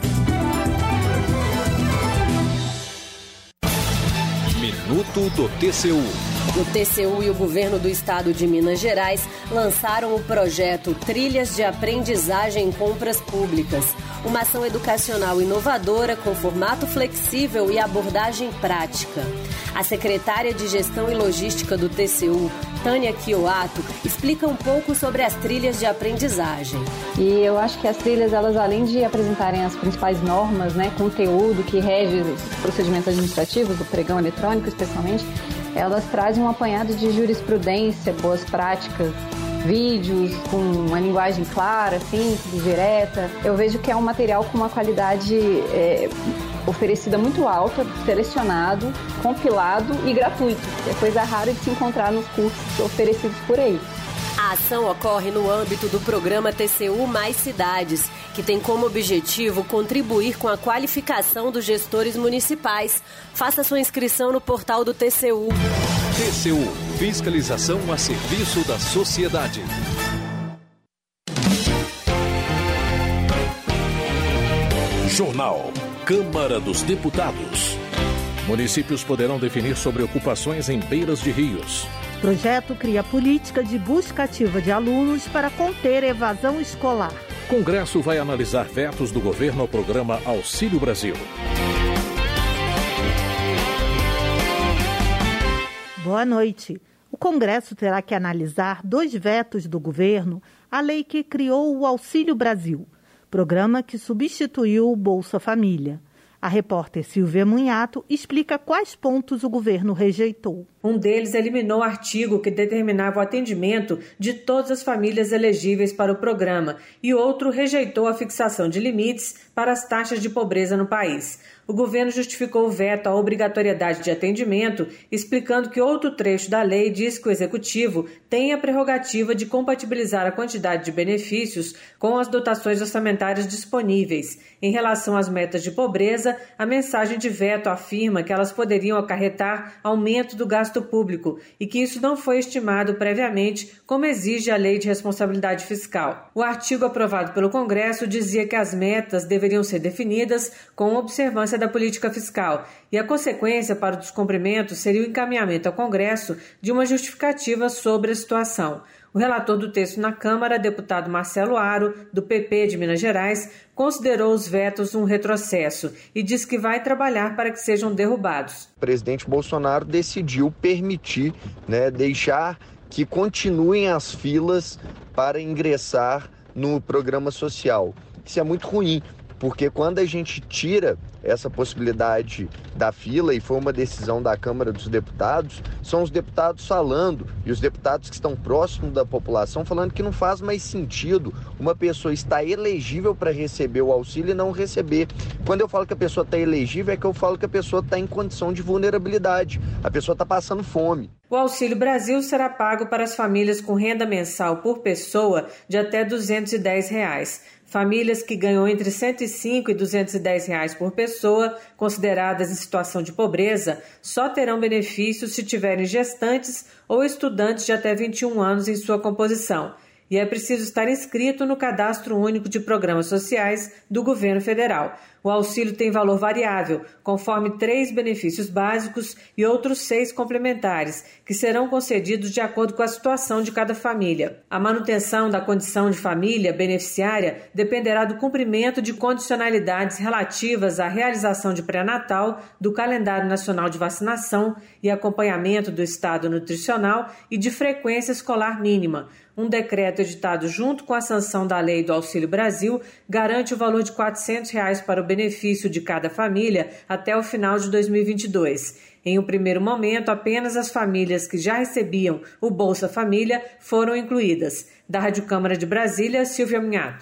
Minuto do T C U. O T C U e o governo do estado de Minas Gerais lançaram o projeto Trilhas de Aprendizagem em Compras Públicas, uma ação educacional inovadora com formato flexível e abordagem prática. A secretária de Gestão e Logística do T C U, Tânia Chioato, explica um pouco sobre as trilhas de aprendizagem. E eu acho que as trilhas, elas além de apresentarem as principais normas, né, conteúdo que rege os procedimentos administrativos, do pregão eletrônico especialmente, elas trazem um apanhado de jurisprudência, boas práticas vídeos com uma linguagem clara, simples, direta. Eu vejo que é um material com uma qualidade é, oferecida muito alta, selecionado, compilado e gratuito. É coisa rara de se encontrar nos cursos oferecidos por aí. A ação ocorre no âmbito do programa T C U Mais Cidades, que tem como objetivo contribuir com a qualificação dos gestores municipais. Faça sua inscrição no portal do T C U. T C U, fiscalização a serviço da sociedade. Jornal Câmara dos Deputados. Municípios poderão definir sobre ocupações em beiras de rios. Projeto cria política de busca ativa de alunos para conter a evasão escolar. Congresso vai analisar vetos do governo ao programa Auxílio Brasil. Boa noite. O Congresso terá que analisar dois vetos do governo à lei que criou o Auxílio Brasil, programa que substituiu o Bolsa Família. A repórter Silvia Munhato explica quais pontos o governo rejeitou. Um deles eliminou o artigo que determinava o atendimento de todas as famílias elegíveis para o programa e outro rejeitou a fixação de limites para as taxas de pobreza no país. O governo justificou o veto à obrigatoriedade de atendimento, explicando que outro trecho da lei diz que o executivo tem a prerrogativa de compatibilizar a quantidade de benefícios com as dotações orçamentárias disponíveis. Em relação às metas de pobreza, a mensagem de veto afirma que elas poderiam acarretar aumento do gasto público e que isso não foi estimado previamente, como exige a Lei de Responsabilidade Fiscal. O artigo aprovado pelo Congresso dizia que as metas deveriam ser definidas com observância da política fiscal e a consequência para o descumprimento seria o encaminhamento ao Congresso de uma justificativa sobre a situação. O relator do texto na Câmara, deputado Marcelo Aro, do P P de Minas Gerais, considerou os vetos um retrocesso e diz que vai trabalhar para que sejam derrubados. O presidente Bolsonaro decidiu permitir, né, deixar que continuem as filas para ingressar no programa social. Isso é muito ruim, porque quando a gente tira essa possibilidade da fila, e foi uma decisão da Câmara dos Deputados, são os deputados falando, e os deputados que estão próximos da população falando que não faz mais sentido uma pessoa estar elegível para receber o auxílio e não receber. Quando eu falo que a pessoa está elegível, é que eu falo que a pessoa está em condição de vulnerabilidade, a pessoa está passando fome. O Auxílio Brasil será pago para as famílias com renda mensal por pessoa de até duzentos e dez reais. Famílias que ganham entre cento e cinco e duzentos e dez reais por pessoa, consideradas em situação de pobreza, só terão benefícios se tiverem gestantes ou estudantes de até vinte e um anos em sua composição. E é preciso estar inscrito no Cadastro Único de Programas Sociais do Governo Federal. O auxílio tem valor variável, conforme três benefícios básicos e outros seis complementares, que serão concedidos de acordo com a situação de cada família. A manutenção da condição de família beneficiária dependerá do cumprimento de condicionalidades relativas à realização de pré-natal, do calendário nacional de vacinação e acompanhamento do estado nutricional e de frequência escolar mínima. Um decreto editado junto com a sanção da Lei do Auxílio Brasil garante o valor de quatrocentos reais para o benefício de cada família até o final de dois mil e vinte e dois. Em um primeiro momento, apenas as famílias que já recebiam o Bolsa Família foram incluídas. Da Rádio Câmara de Brasília, Silvia Minhato.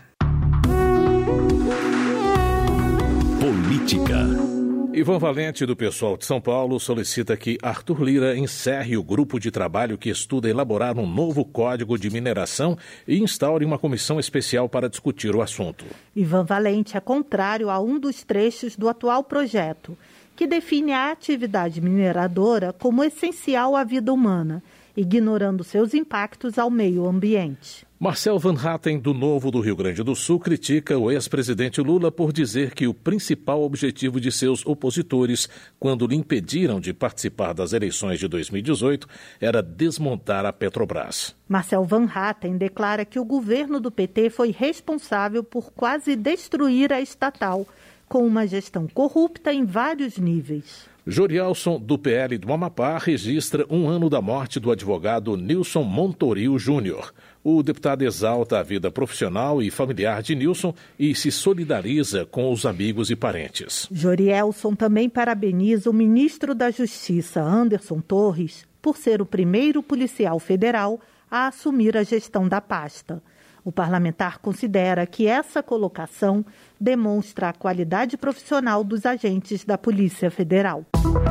Política. Ivan Valente, do Pessoal de São Paulo, solicita que Arthur Lira encerre o grupo de trabalho que estuda elaborar um novo código de mineração e instaure uma comissão especial para discutir o assunto. Ivan Valente é contrário a um dos trechos do atual projeto, que define a atividade mineradora como essencial à vida humana, ignorando seus impactos ao meio ambiente. Marcel Van Hatten, do Novo do Rio Grande do Sul, critica o ex-presidente Lula por dizer que o principal objetivo de seus opositores, quando lhe impediram de participar das eleições de dois mil e dezoito, era desmontar a Petrobras. Marcel Van Hatten declara que o governo do P T foi responsável por quase destruir a estatal, com uma gestão corrupta em vários níveis. Jorielson, do P L do Amapá, registra um ano da morte do advogado Nilson Montoril Júnior. O deputado exalta a vida profissional e familiar de Nilson e se solidariza com os amigos e parentes. Jorielson também parabeniza o ministro da Justiça, Anderson Torres, por ser o primeiro policial federal a assumir a gestão da pasta. O parlamentar considera que essa colocação demonstra a qualidade profissional dos agentes da Polícia Federal.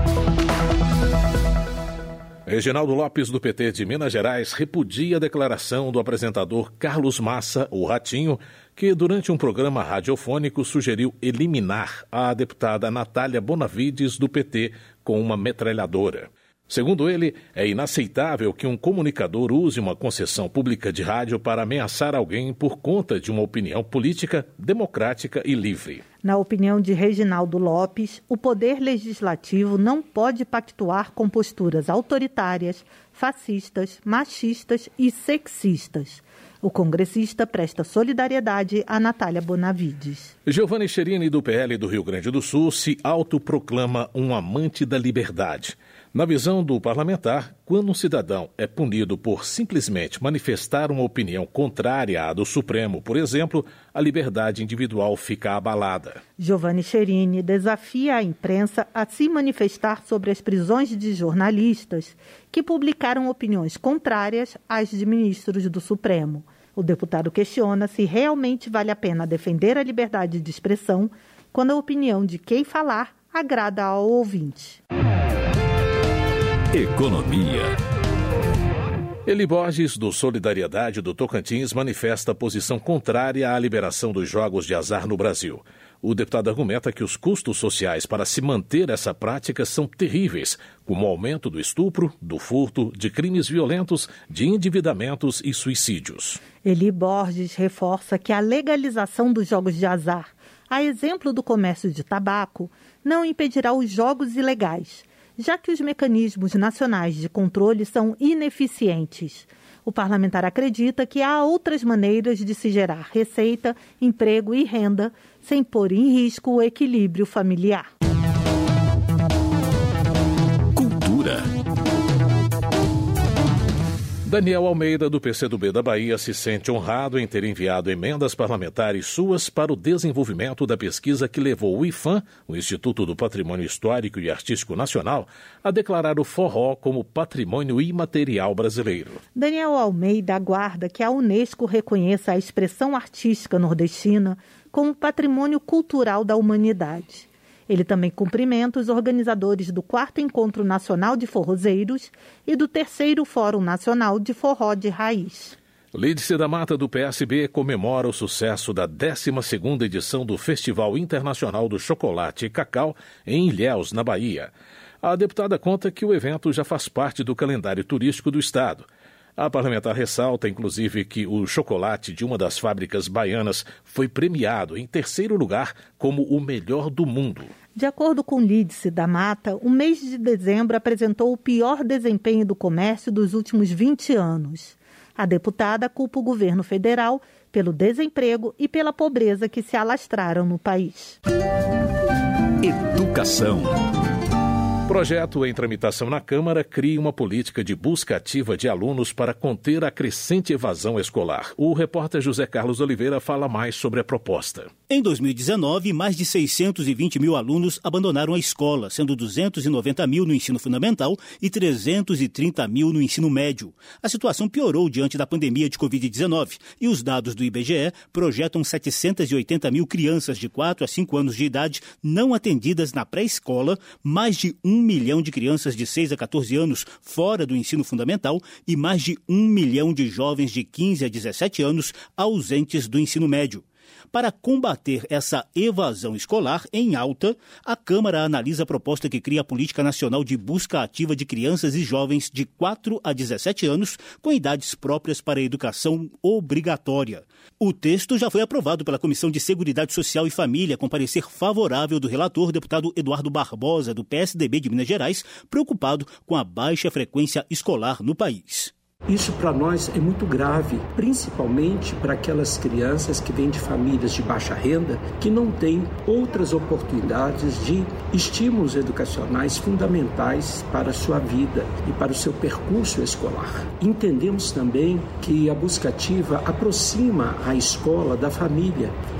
Reginaldo Lopes, do P T de Minas Gerais, repudia a declaração do apresentador Carlos Massa, o Ratinho, que durante um programa radiofônico sugeriu eliminar a deputada Natália Bonavides, do P T, com uma metralhadora. Segundo ele, é inaceitável que um comunicador use uma concessão pública de rádio para ameaçar alguém por conta de uma opinião política, democrática e livre. Na opinião de Reginaldo Lopes, o Poder Legislativo não pode pactuar com posturas autoritárias, fascistas, machistas e sexistas. O congressista presta solidariedade a Natália Bonavides. Giovanni Cherini, do P L do Rio Grande do Sul, se autoproclama um amante da liberdade. Na visão do parlamentar, quando um cidadão é punido por simplesmente manifestar uma opinião contrária à do Supremo, por exemplo, a liberdade individual fica abalada. Giovanni Cherini desafia a imprensa a se manifestar sobre as prisões de jornalistas que publicaram opiniões contrárias às de ministros do Supremo. O deputado questiona se realmente vale a pena defender a liberdade de expressão quando a opinião de quem falar agrada ao ouvinte. Economia. Eli Borges, do Solidariedade do Tocantins, manifesta posição contrária à liberação dos jogos de azar no Brasil. O deputado argumenta que os custos sociais para se manter essa prática são terríveis, como o aumento do estupro, do furto, de crimes violentos, de endividamentos e suicídios. Eli Borges reforça que a legalização dos jogos de azar, a exemplo do comércio de tabaco, não impedirá os jogos ilegais, já que os mecanismos nacionais de controle são ineficientes. O parlamentar acredita que há outras maneiras de se gerar receita, emprego e renda, sem pôr em risco o equilíbrio familiar. Cultura. Daniel Almeida, do P C do B da Bahia, se sente honrado em ter enviado emendas parlamentares suas para o desenvolvimento da pesquisa que levou o IPHAN, o Instituto do Patrimônio Histórico e Artístico Nacional, a declarar o forró como patrimônio imaterial brasileiro. Daniel Almeida aguarda que a Unesco reconheça a expressão artística nordestina como patrimônio cultural da humanidade. Ele também cumprimenta os organizadores do quarto Encontro Nacional de Forrozeiros e do terceiro Fórum Nacional de Forró de Raiz. Lídice da Mata, do P S B, comemora o sucesso da décima segunda edição do Festival Internacional do Chocolate e Cacau em Ilhéus, na Bahia. A deputada conta que o evento já faz parte do calendário turístico do estado. A parlamentar ressalta, inclusive, que o chocolate de uma das fábricas baianas foi premiado em terceiro lugar como o melhor do mundo. De acordo com Lídice da Mata, o mês de dezembro apresentou o pior desempenho do comércio dos últimos vinte anos. A deputada culpa o governo federal pelo desemprego e pela pobreza que se alastraram no país. Educação. Projeto em tramitação na Câmara cria uma política de busca ativa de alunos para conter a crescente evasão escolar. O repórter José Carlos Oliveira fala mais sobre a proposta. Em dois mil e dezenove, mais de seiscentos e vinte mil alunos abandonaram a escola, sendo duzentos e noventa mil no ensino fundamental e trezentos e trinta mil no ensino médio. A situação piorou diante da pandemia de covid dezenove e os dados do I B G E projetam setecentos e oitenta mil crianças de quatro a cinco anos de idade não atendidas na pré-escola, mais de um milhão de crianças de seis a catorze anos fora do ensino fundamental e mais de um milhão de jovens de quinze a dezessete anos ausentes do ensino médio. Para combater essa evasão escolar em alta, a Câmara analisa a proposta que cria a Política Nacional de Busca Ativa de Crianças e Jovens de quatro a dezessete anos com idades próprias para a educação obrigatória. O texto já foi aprovado pela Comissão de Seguridade Social e Família, com parecer favorável do relator, deputado Eduardo Barbosa, do P S D B de Minas Gerais, preocupado com a baixa frequência escolar no país. Isso para nós é muito grave, principalmente para aquelas crianças que vêm de famílias de baixa renda, que não têm outras oportunidades de estímulos educacionais fundamentais para a sua vida e para o seu percurso escolar. Entendemos também que a busca ativa aproxima a escola da família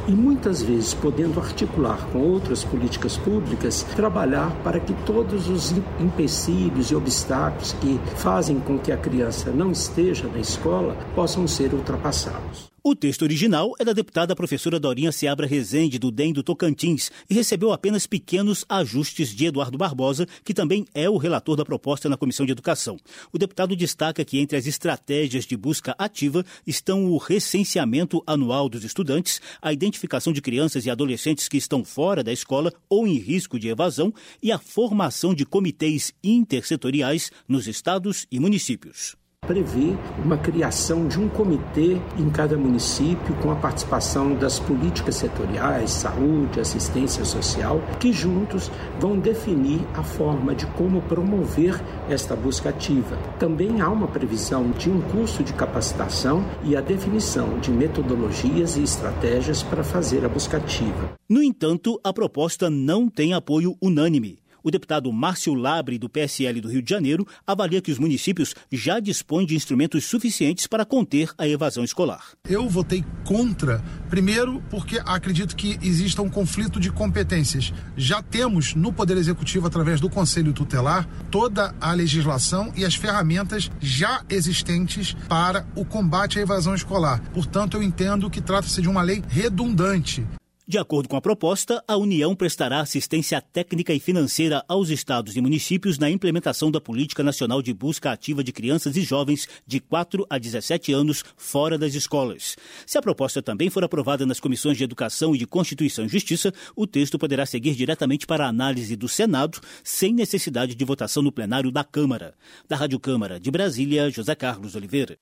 e muitas vezes podendo articular com outras políticas públicas, trabalhar para que todos os empecilhos e obstáculos que fazem com que a criança não esteja na escola possam ser ultrapassados. O texto original é da deputada professora Dorinha Seabra Rezende, do D E M do Tocantins, e recebeu apenas pequenos ajustes de Eduardo Barbosa, que também é o relator da proposta na Comissão de Educação. O deputado destaca que entre as estratégias de busca ativa estão o recenseamento anual dos estudantes, a identificação de crianças e adolescentes que estão fora da escola ou em risco de evasão e a formação de comitês intersetoriais nos estados e municípios. Prevê uma criação de um comitê em cada município com a participação das políticas setoriais, saúde, assistência social, que juntos vão definir a forma de como promover esta busca ativa. Também há uma previsão de um curso de capacitação e a definição de metodologias e estratégias para fazer a busca ativa. No entanto, a proposta não tem apoio unânime. O deputado Márcio Labre, do P S L do Rio de Janeiro, avalia que os municípios já dispõem de instrumentos suficientes para conter a evasão escolar. Eu votei contra, primeiro porque acredito que exista um conflito de competências. Já temos no Poder Executivo, através do Conselho Tutelar, toda a legislação e as ferramentas já existentes para o combate à evasão escolar. Portanto, eu entendo que trata-se de uma lei redundante. De acordo com a proposta, a União prestará assistência técnica e financeira aos estados e municípios na implementação da Política Nacional de Busca Ativa de Crianças e Jovens de quatro a dezessete anos fora das escolas. Se a proposta também for aprovada nas comissões de Educação e de Constituição e Justiça, o texto poderá seguir diretamente para a análise do Senado, sem necessidade de votação no plenário da Câmara. Da Rádio Câmara de Brasília, José Carlos Oliveira.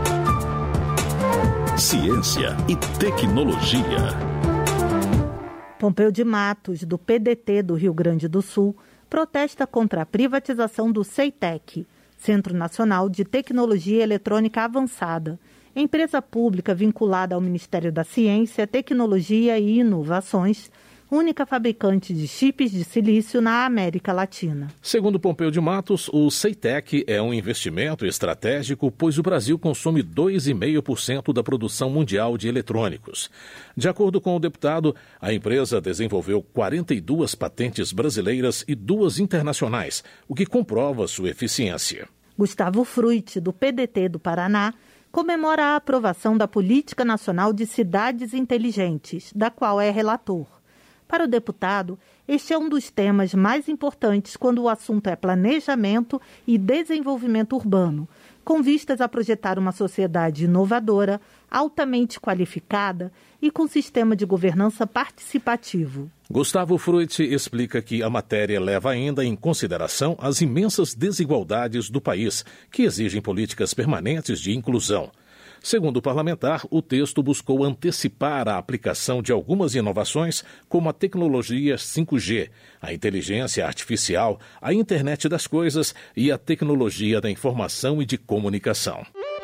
Ciência e tecnologia. Pompeu de Matos, do P D T do Rio Grande do Sul, protesta contra a privatização do CEITEC, Centro Nacional de Tecnologia Eletrônica Avançada, empresa pública vinculada ao Ministério da Ciência, Tecnologia e Inovações, única fabricante de chips de silício na América Latina. Segundo Pompeu de Matos, o CEITEC é um investimento estratégico, pois o Brasil consome dois vírgula cinco por cento da produção mundial de eletrônicos. De acordo com o deputado, a empresa desenvolveu quarenta e duas patentes brasileiras e duas internacionais, o que comprova sua eficiência. Gustavo Fruit, do P D T do Paraná, comemora a aprovação da Política Nacional de Cidades Inteligentes, da qual é relator. Para o deputado, este é um dos temas mais importantes quando o assunto é planejamento e desenvolvimento urbano, com vistas a projetar uma sociedade inovadora, altamente qualificada e com sistema de governança participativo. Gustavo Fruit explica que a matéria leva ainda em consideração as imensas desigualdades do país, que exigem políticas permanentes de inclusão. Segundo o parlamentar, o texto buscou antecipar a aplicação de algumas inovações, como a tecnologia cinco G, a inteligência artificial, a internet das coisas e a tecnologia da informação e de comunicação.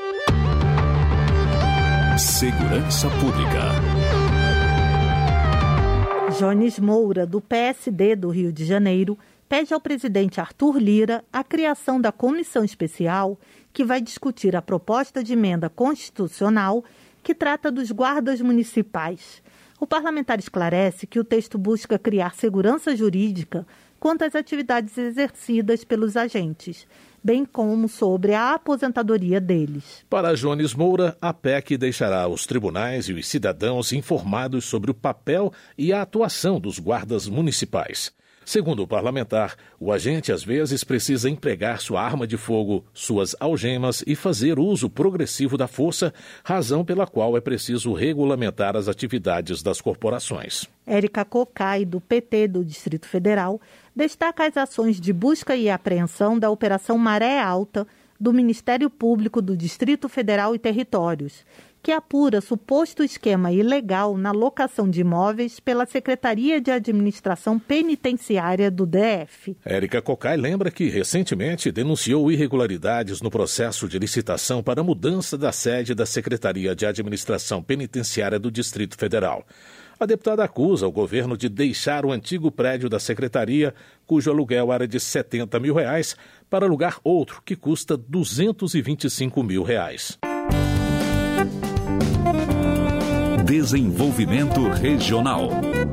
Segurança Pública. Jones Moura, do P S D do Rio de Janeiro, pede ao presidente Arthur Lira a criação da comissão especial que vai discutir a proposta de emenda constitucional que trata dos guardas municipais. O parlamentar esclarece que o texto busca criar segurança jurídica quanto às atividades exercidas pelos agentes, bem como sobre a aposentadoria deles. Para Jones Moura, a P E C deixará os tribunais e os cidadãos informados sobre o papel e a atuação dos guardas municipais. Segundo o parlamentar, o agente às vezes precisa empregar sua arma de fogo, suas algemas e fazer uso progressivo da força, razão pela qual é preciso regulamentar as atividades das corporações. Érica Cocai, do P T do Distrito Federal, destaca as ações de busca e apreensão da Operação Maré Alta do Ministério Público do Distrito Federal e Territórios, que apura suposto esquema ilegal na locação de imóveis pela Secretaria de Administração Penitenciária do D F. Érica Cocai lembra que recentemente denunciou irregularidades no processo de licitação para a mudança da sede da Secretaria de Administração Penitenciária do Distrito Federal. A deputada acusa o governo de deixar o antigo prédio da secretaria, cujo aluguel era de setenta mil reais, para alugar outro que custa duzentos e vinte e cinco mil reais. Desenvolvimento Regional.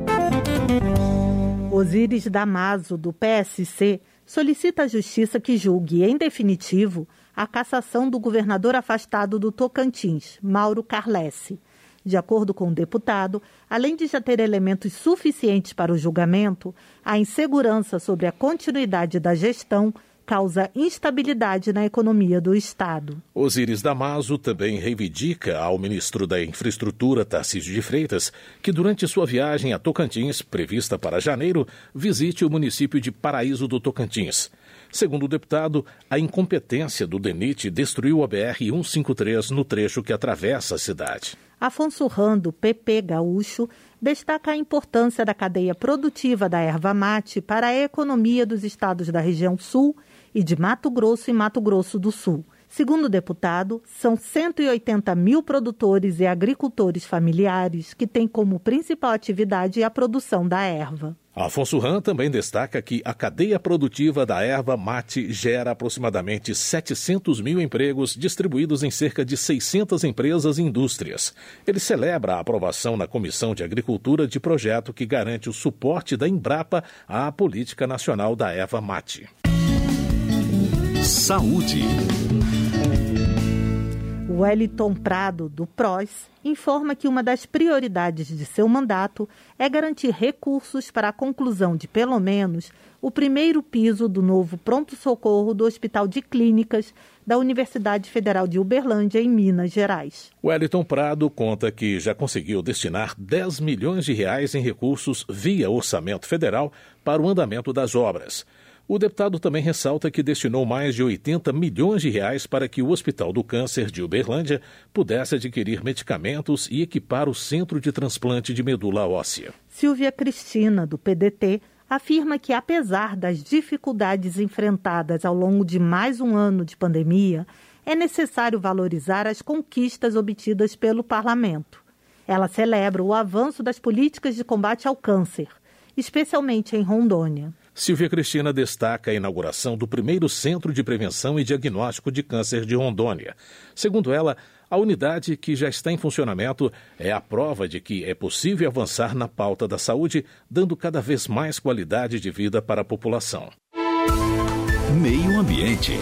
Osíris Damaso, do P S C, solicita à Justiça que julgue, em definitivo, a cassação do governador afastado do Tocantins, Mauro Carlesse. De acordo com o deputado, além de já ter elementos suficientes para o julgamento, a insegurança sobre a continuidade da gestão causa instabilidade na economia do Estado. Osíris Damaso também reivindica ao ministro da Infraestrutura, Tarcísio de Freitas, que durante sua viagem a Tocantins, prevista para janeiro, visite o município de Paraíso do Tocantins. Segundo o deputado, a incompetência do DENIT destruiu a B R cento e cinquenta e três no trecho que atravessa a cidade. Afonso Ram, do P P Gaúcho, destaca a importância da cadeia produtiva da erva mate para a economia dos estados da região sul e de Mato Grosso e Mato Grosso do Sul. Segundo o deputado, são cento e oitenta mil produtores e agricultores familiares que têm como principal atividade a produção da erva. Afonso Ram também destaca que a cadeia produtiva da erva mate gera aproximadamente setecentos mil empregos distribuídos em cerca de seiscentas empresas e indústrias. Ele celebra a aprovação na Comissão de Agricultura de projeto que garante o suporte da Embrapa à Política Nacional da Erva Mate. Saúde. Wellington Prado, do P R O S, informa que uma das prioridades de seu mandato é garantir recursos para a conclusão de, pelo menos, o primeiro piso do novo pronto-socorro do Hospital de Clínicas da Universidade Federal de Uberlândia, em Minas Gerais. Wellington Prado conta que já conseguiu destinar dez milhões de reais em recursos via orçamento federal para o andamento das obras. O deputado também ressalta que destinou mais de oitenta milhões de reais para que o Hospital do Câncer de Uberlândia pudesse adquirir medicamentos e equipar o Centro de Transplante de Medula Óssea. Silvia Cristina, do P D T, afirma que, apesar das dificuldades enfrentadas ao longo de mais um ano de pandemia, é necessário valorizar as conquistas obtidas pelo Parlamento. Ela celebra o avanço das políticas de combate ao câncer, especialmente em Rondônia. Silvia Cristina destaca a inauguração do primeiro Centro de Prevenção e Diagnóstico de Câncer de Rondônia. Segundo ela, a unidade, que já está em funcionamento, é a prova de que é possível avançar na pauta da saúde, dando cada vez mais qualidade de vida para a população. Meio Ambiente.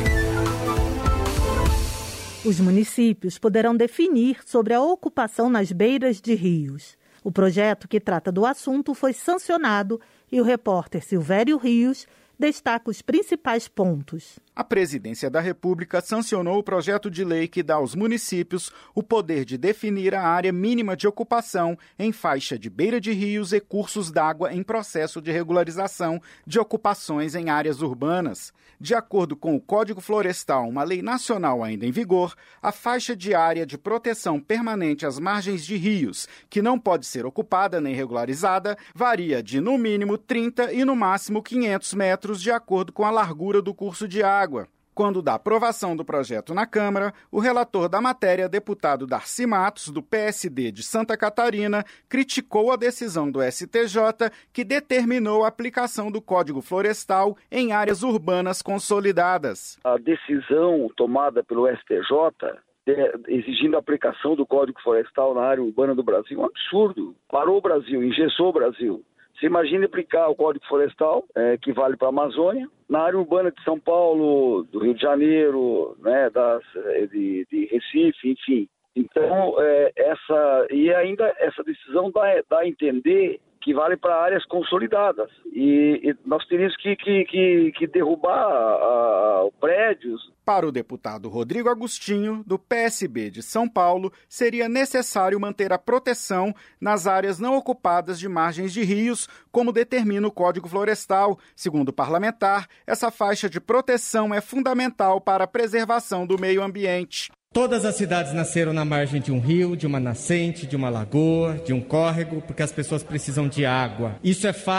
Os municípios poderão definir sobre a ocupação nas beiras de rios. O projeto que trata do assunto foi sancionado e o repórter Silvério Rios destaca os principais pontos. A Presidência da República sancionou o projeto de lei que dá aos municípios o poder de definir a área mínima de ocupação em faixa de beira de rios e cursos d'água em processo de regularização de ocupações em áreas urbanas. De acordo com o Código Florestal, uma lei nacional ainda em vigor, a faixa de área de proteção permanente às margens de rios, que não pode ser ocupada nem regularizada, varia de no mínimo trinta e no máximo quinhentos metros, de acordo com a largura do curso de água. Quando da aprovação do projeto na Câmara, o relator da matéria, deputado Darcy Matos, do P S D de Santa Catarina, criticou a decisão do S T J que determinou a aplicação do Código Florestal em áreas urbanas consolidadas. A decisão tomada pelo S T J exigindo a aplicação do Código Florestal na área urbana do Brasil é um absurdo. Parou o Brasil, engessou o Brasil. Você imagina aplicar o Código Florestal, é, que vale para a Amazônia, na área urbana de São Paulo, do Rio de Janeiro, né, das, de, de Recife, enfim. Então, é, essa, e ainda essa decisão dá, dá a entender que vale para áreas consolidadas. E, e nós teríamos que, que, que, que derrubar a, a, prédios. Para o deputado Rodrigo Agostinho, do P S B de São Paulo, seria necessário manter a proteção nas áreas não ocupadas de margens de rios, como determina o Código Florestal. Segundo o parlamentar, essa faixa de proteção é fundamental para a preservação do meio ambiente. Todas as cidades nasceram na margem de um rio, de uma nascente, de uma lagoa, de um córrego, porque as pessoas precisam de água. Isso é fato.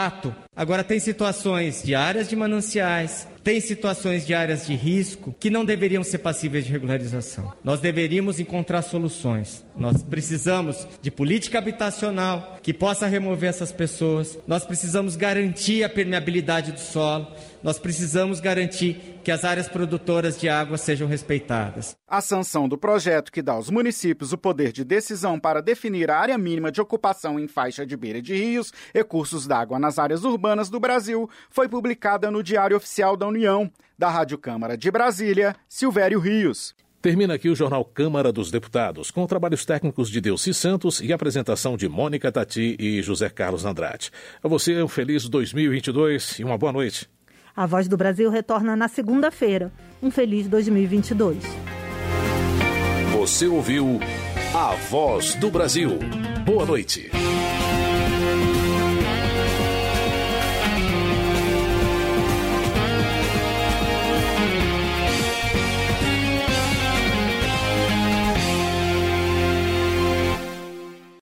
Agora, tem situações de áreas de mananciais, tem situações de áreas de risco que não deveriam ser passíveis de regularização. Nós deveríamos encontrar soluções. Nós precisamos de política habitacional que possa remover essas pessoas. Nós precisamos garantir a permeabilidade do solo. Nós precisamos garantir que as áreas produtoras de água sejam respeitadas. A sanção do projeto que dá aos municípios o poder de decisão para definir a área mínima de ocupação em faixa de beira de rios e cursos d'água nas áreas urbanas do Brasil foi publicada no Diário Oficial da União. Da Rádio Câmara de Brasília, Silvério Rios. Termina aqui o Jornal Câmara dos Deputados, com trabalhos técnicos de Delci Santos e apresentação de Mônica Tati e José Carlos Andrade. A você um feliz dois mil e vinte e dois e uma boa noite. A Voz do Brasil retorna na segunda-feira. Um feliz dois mil e vinte e dois. Você ouviu A Voz do Brasil. Boa noite.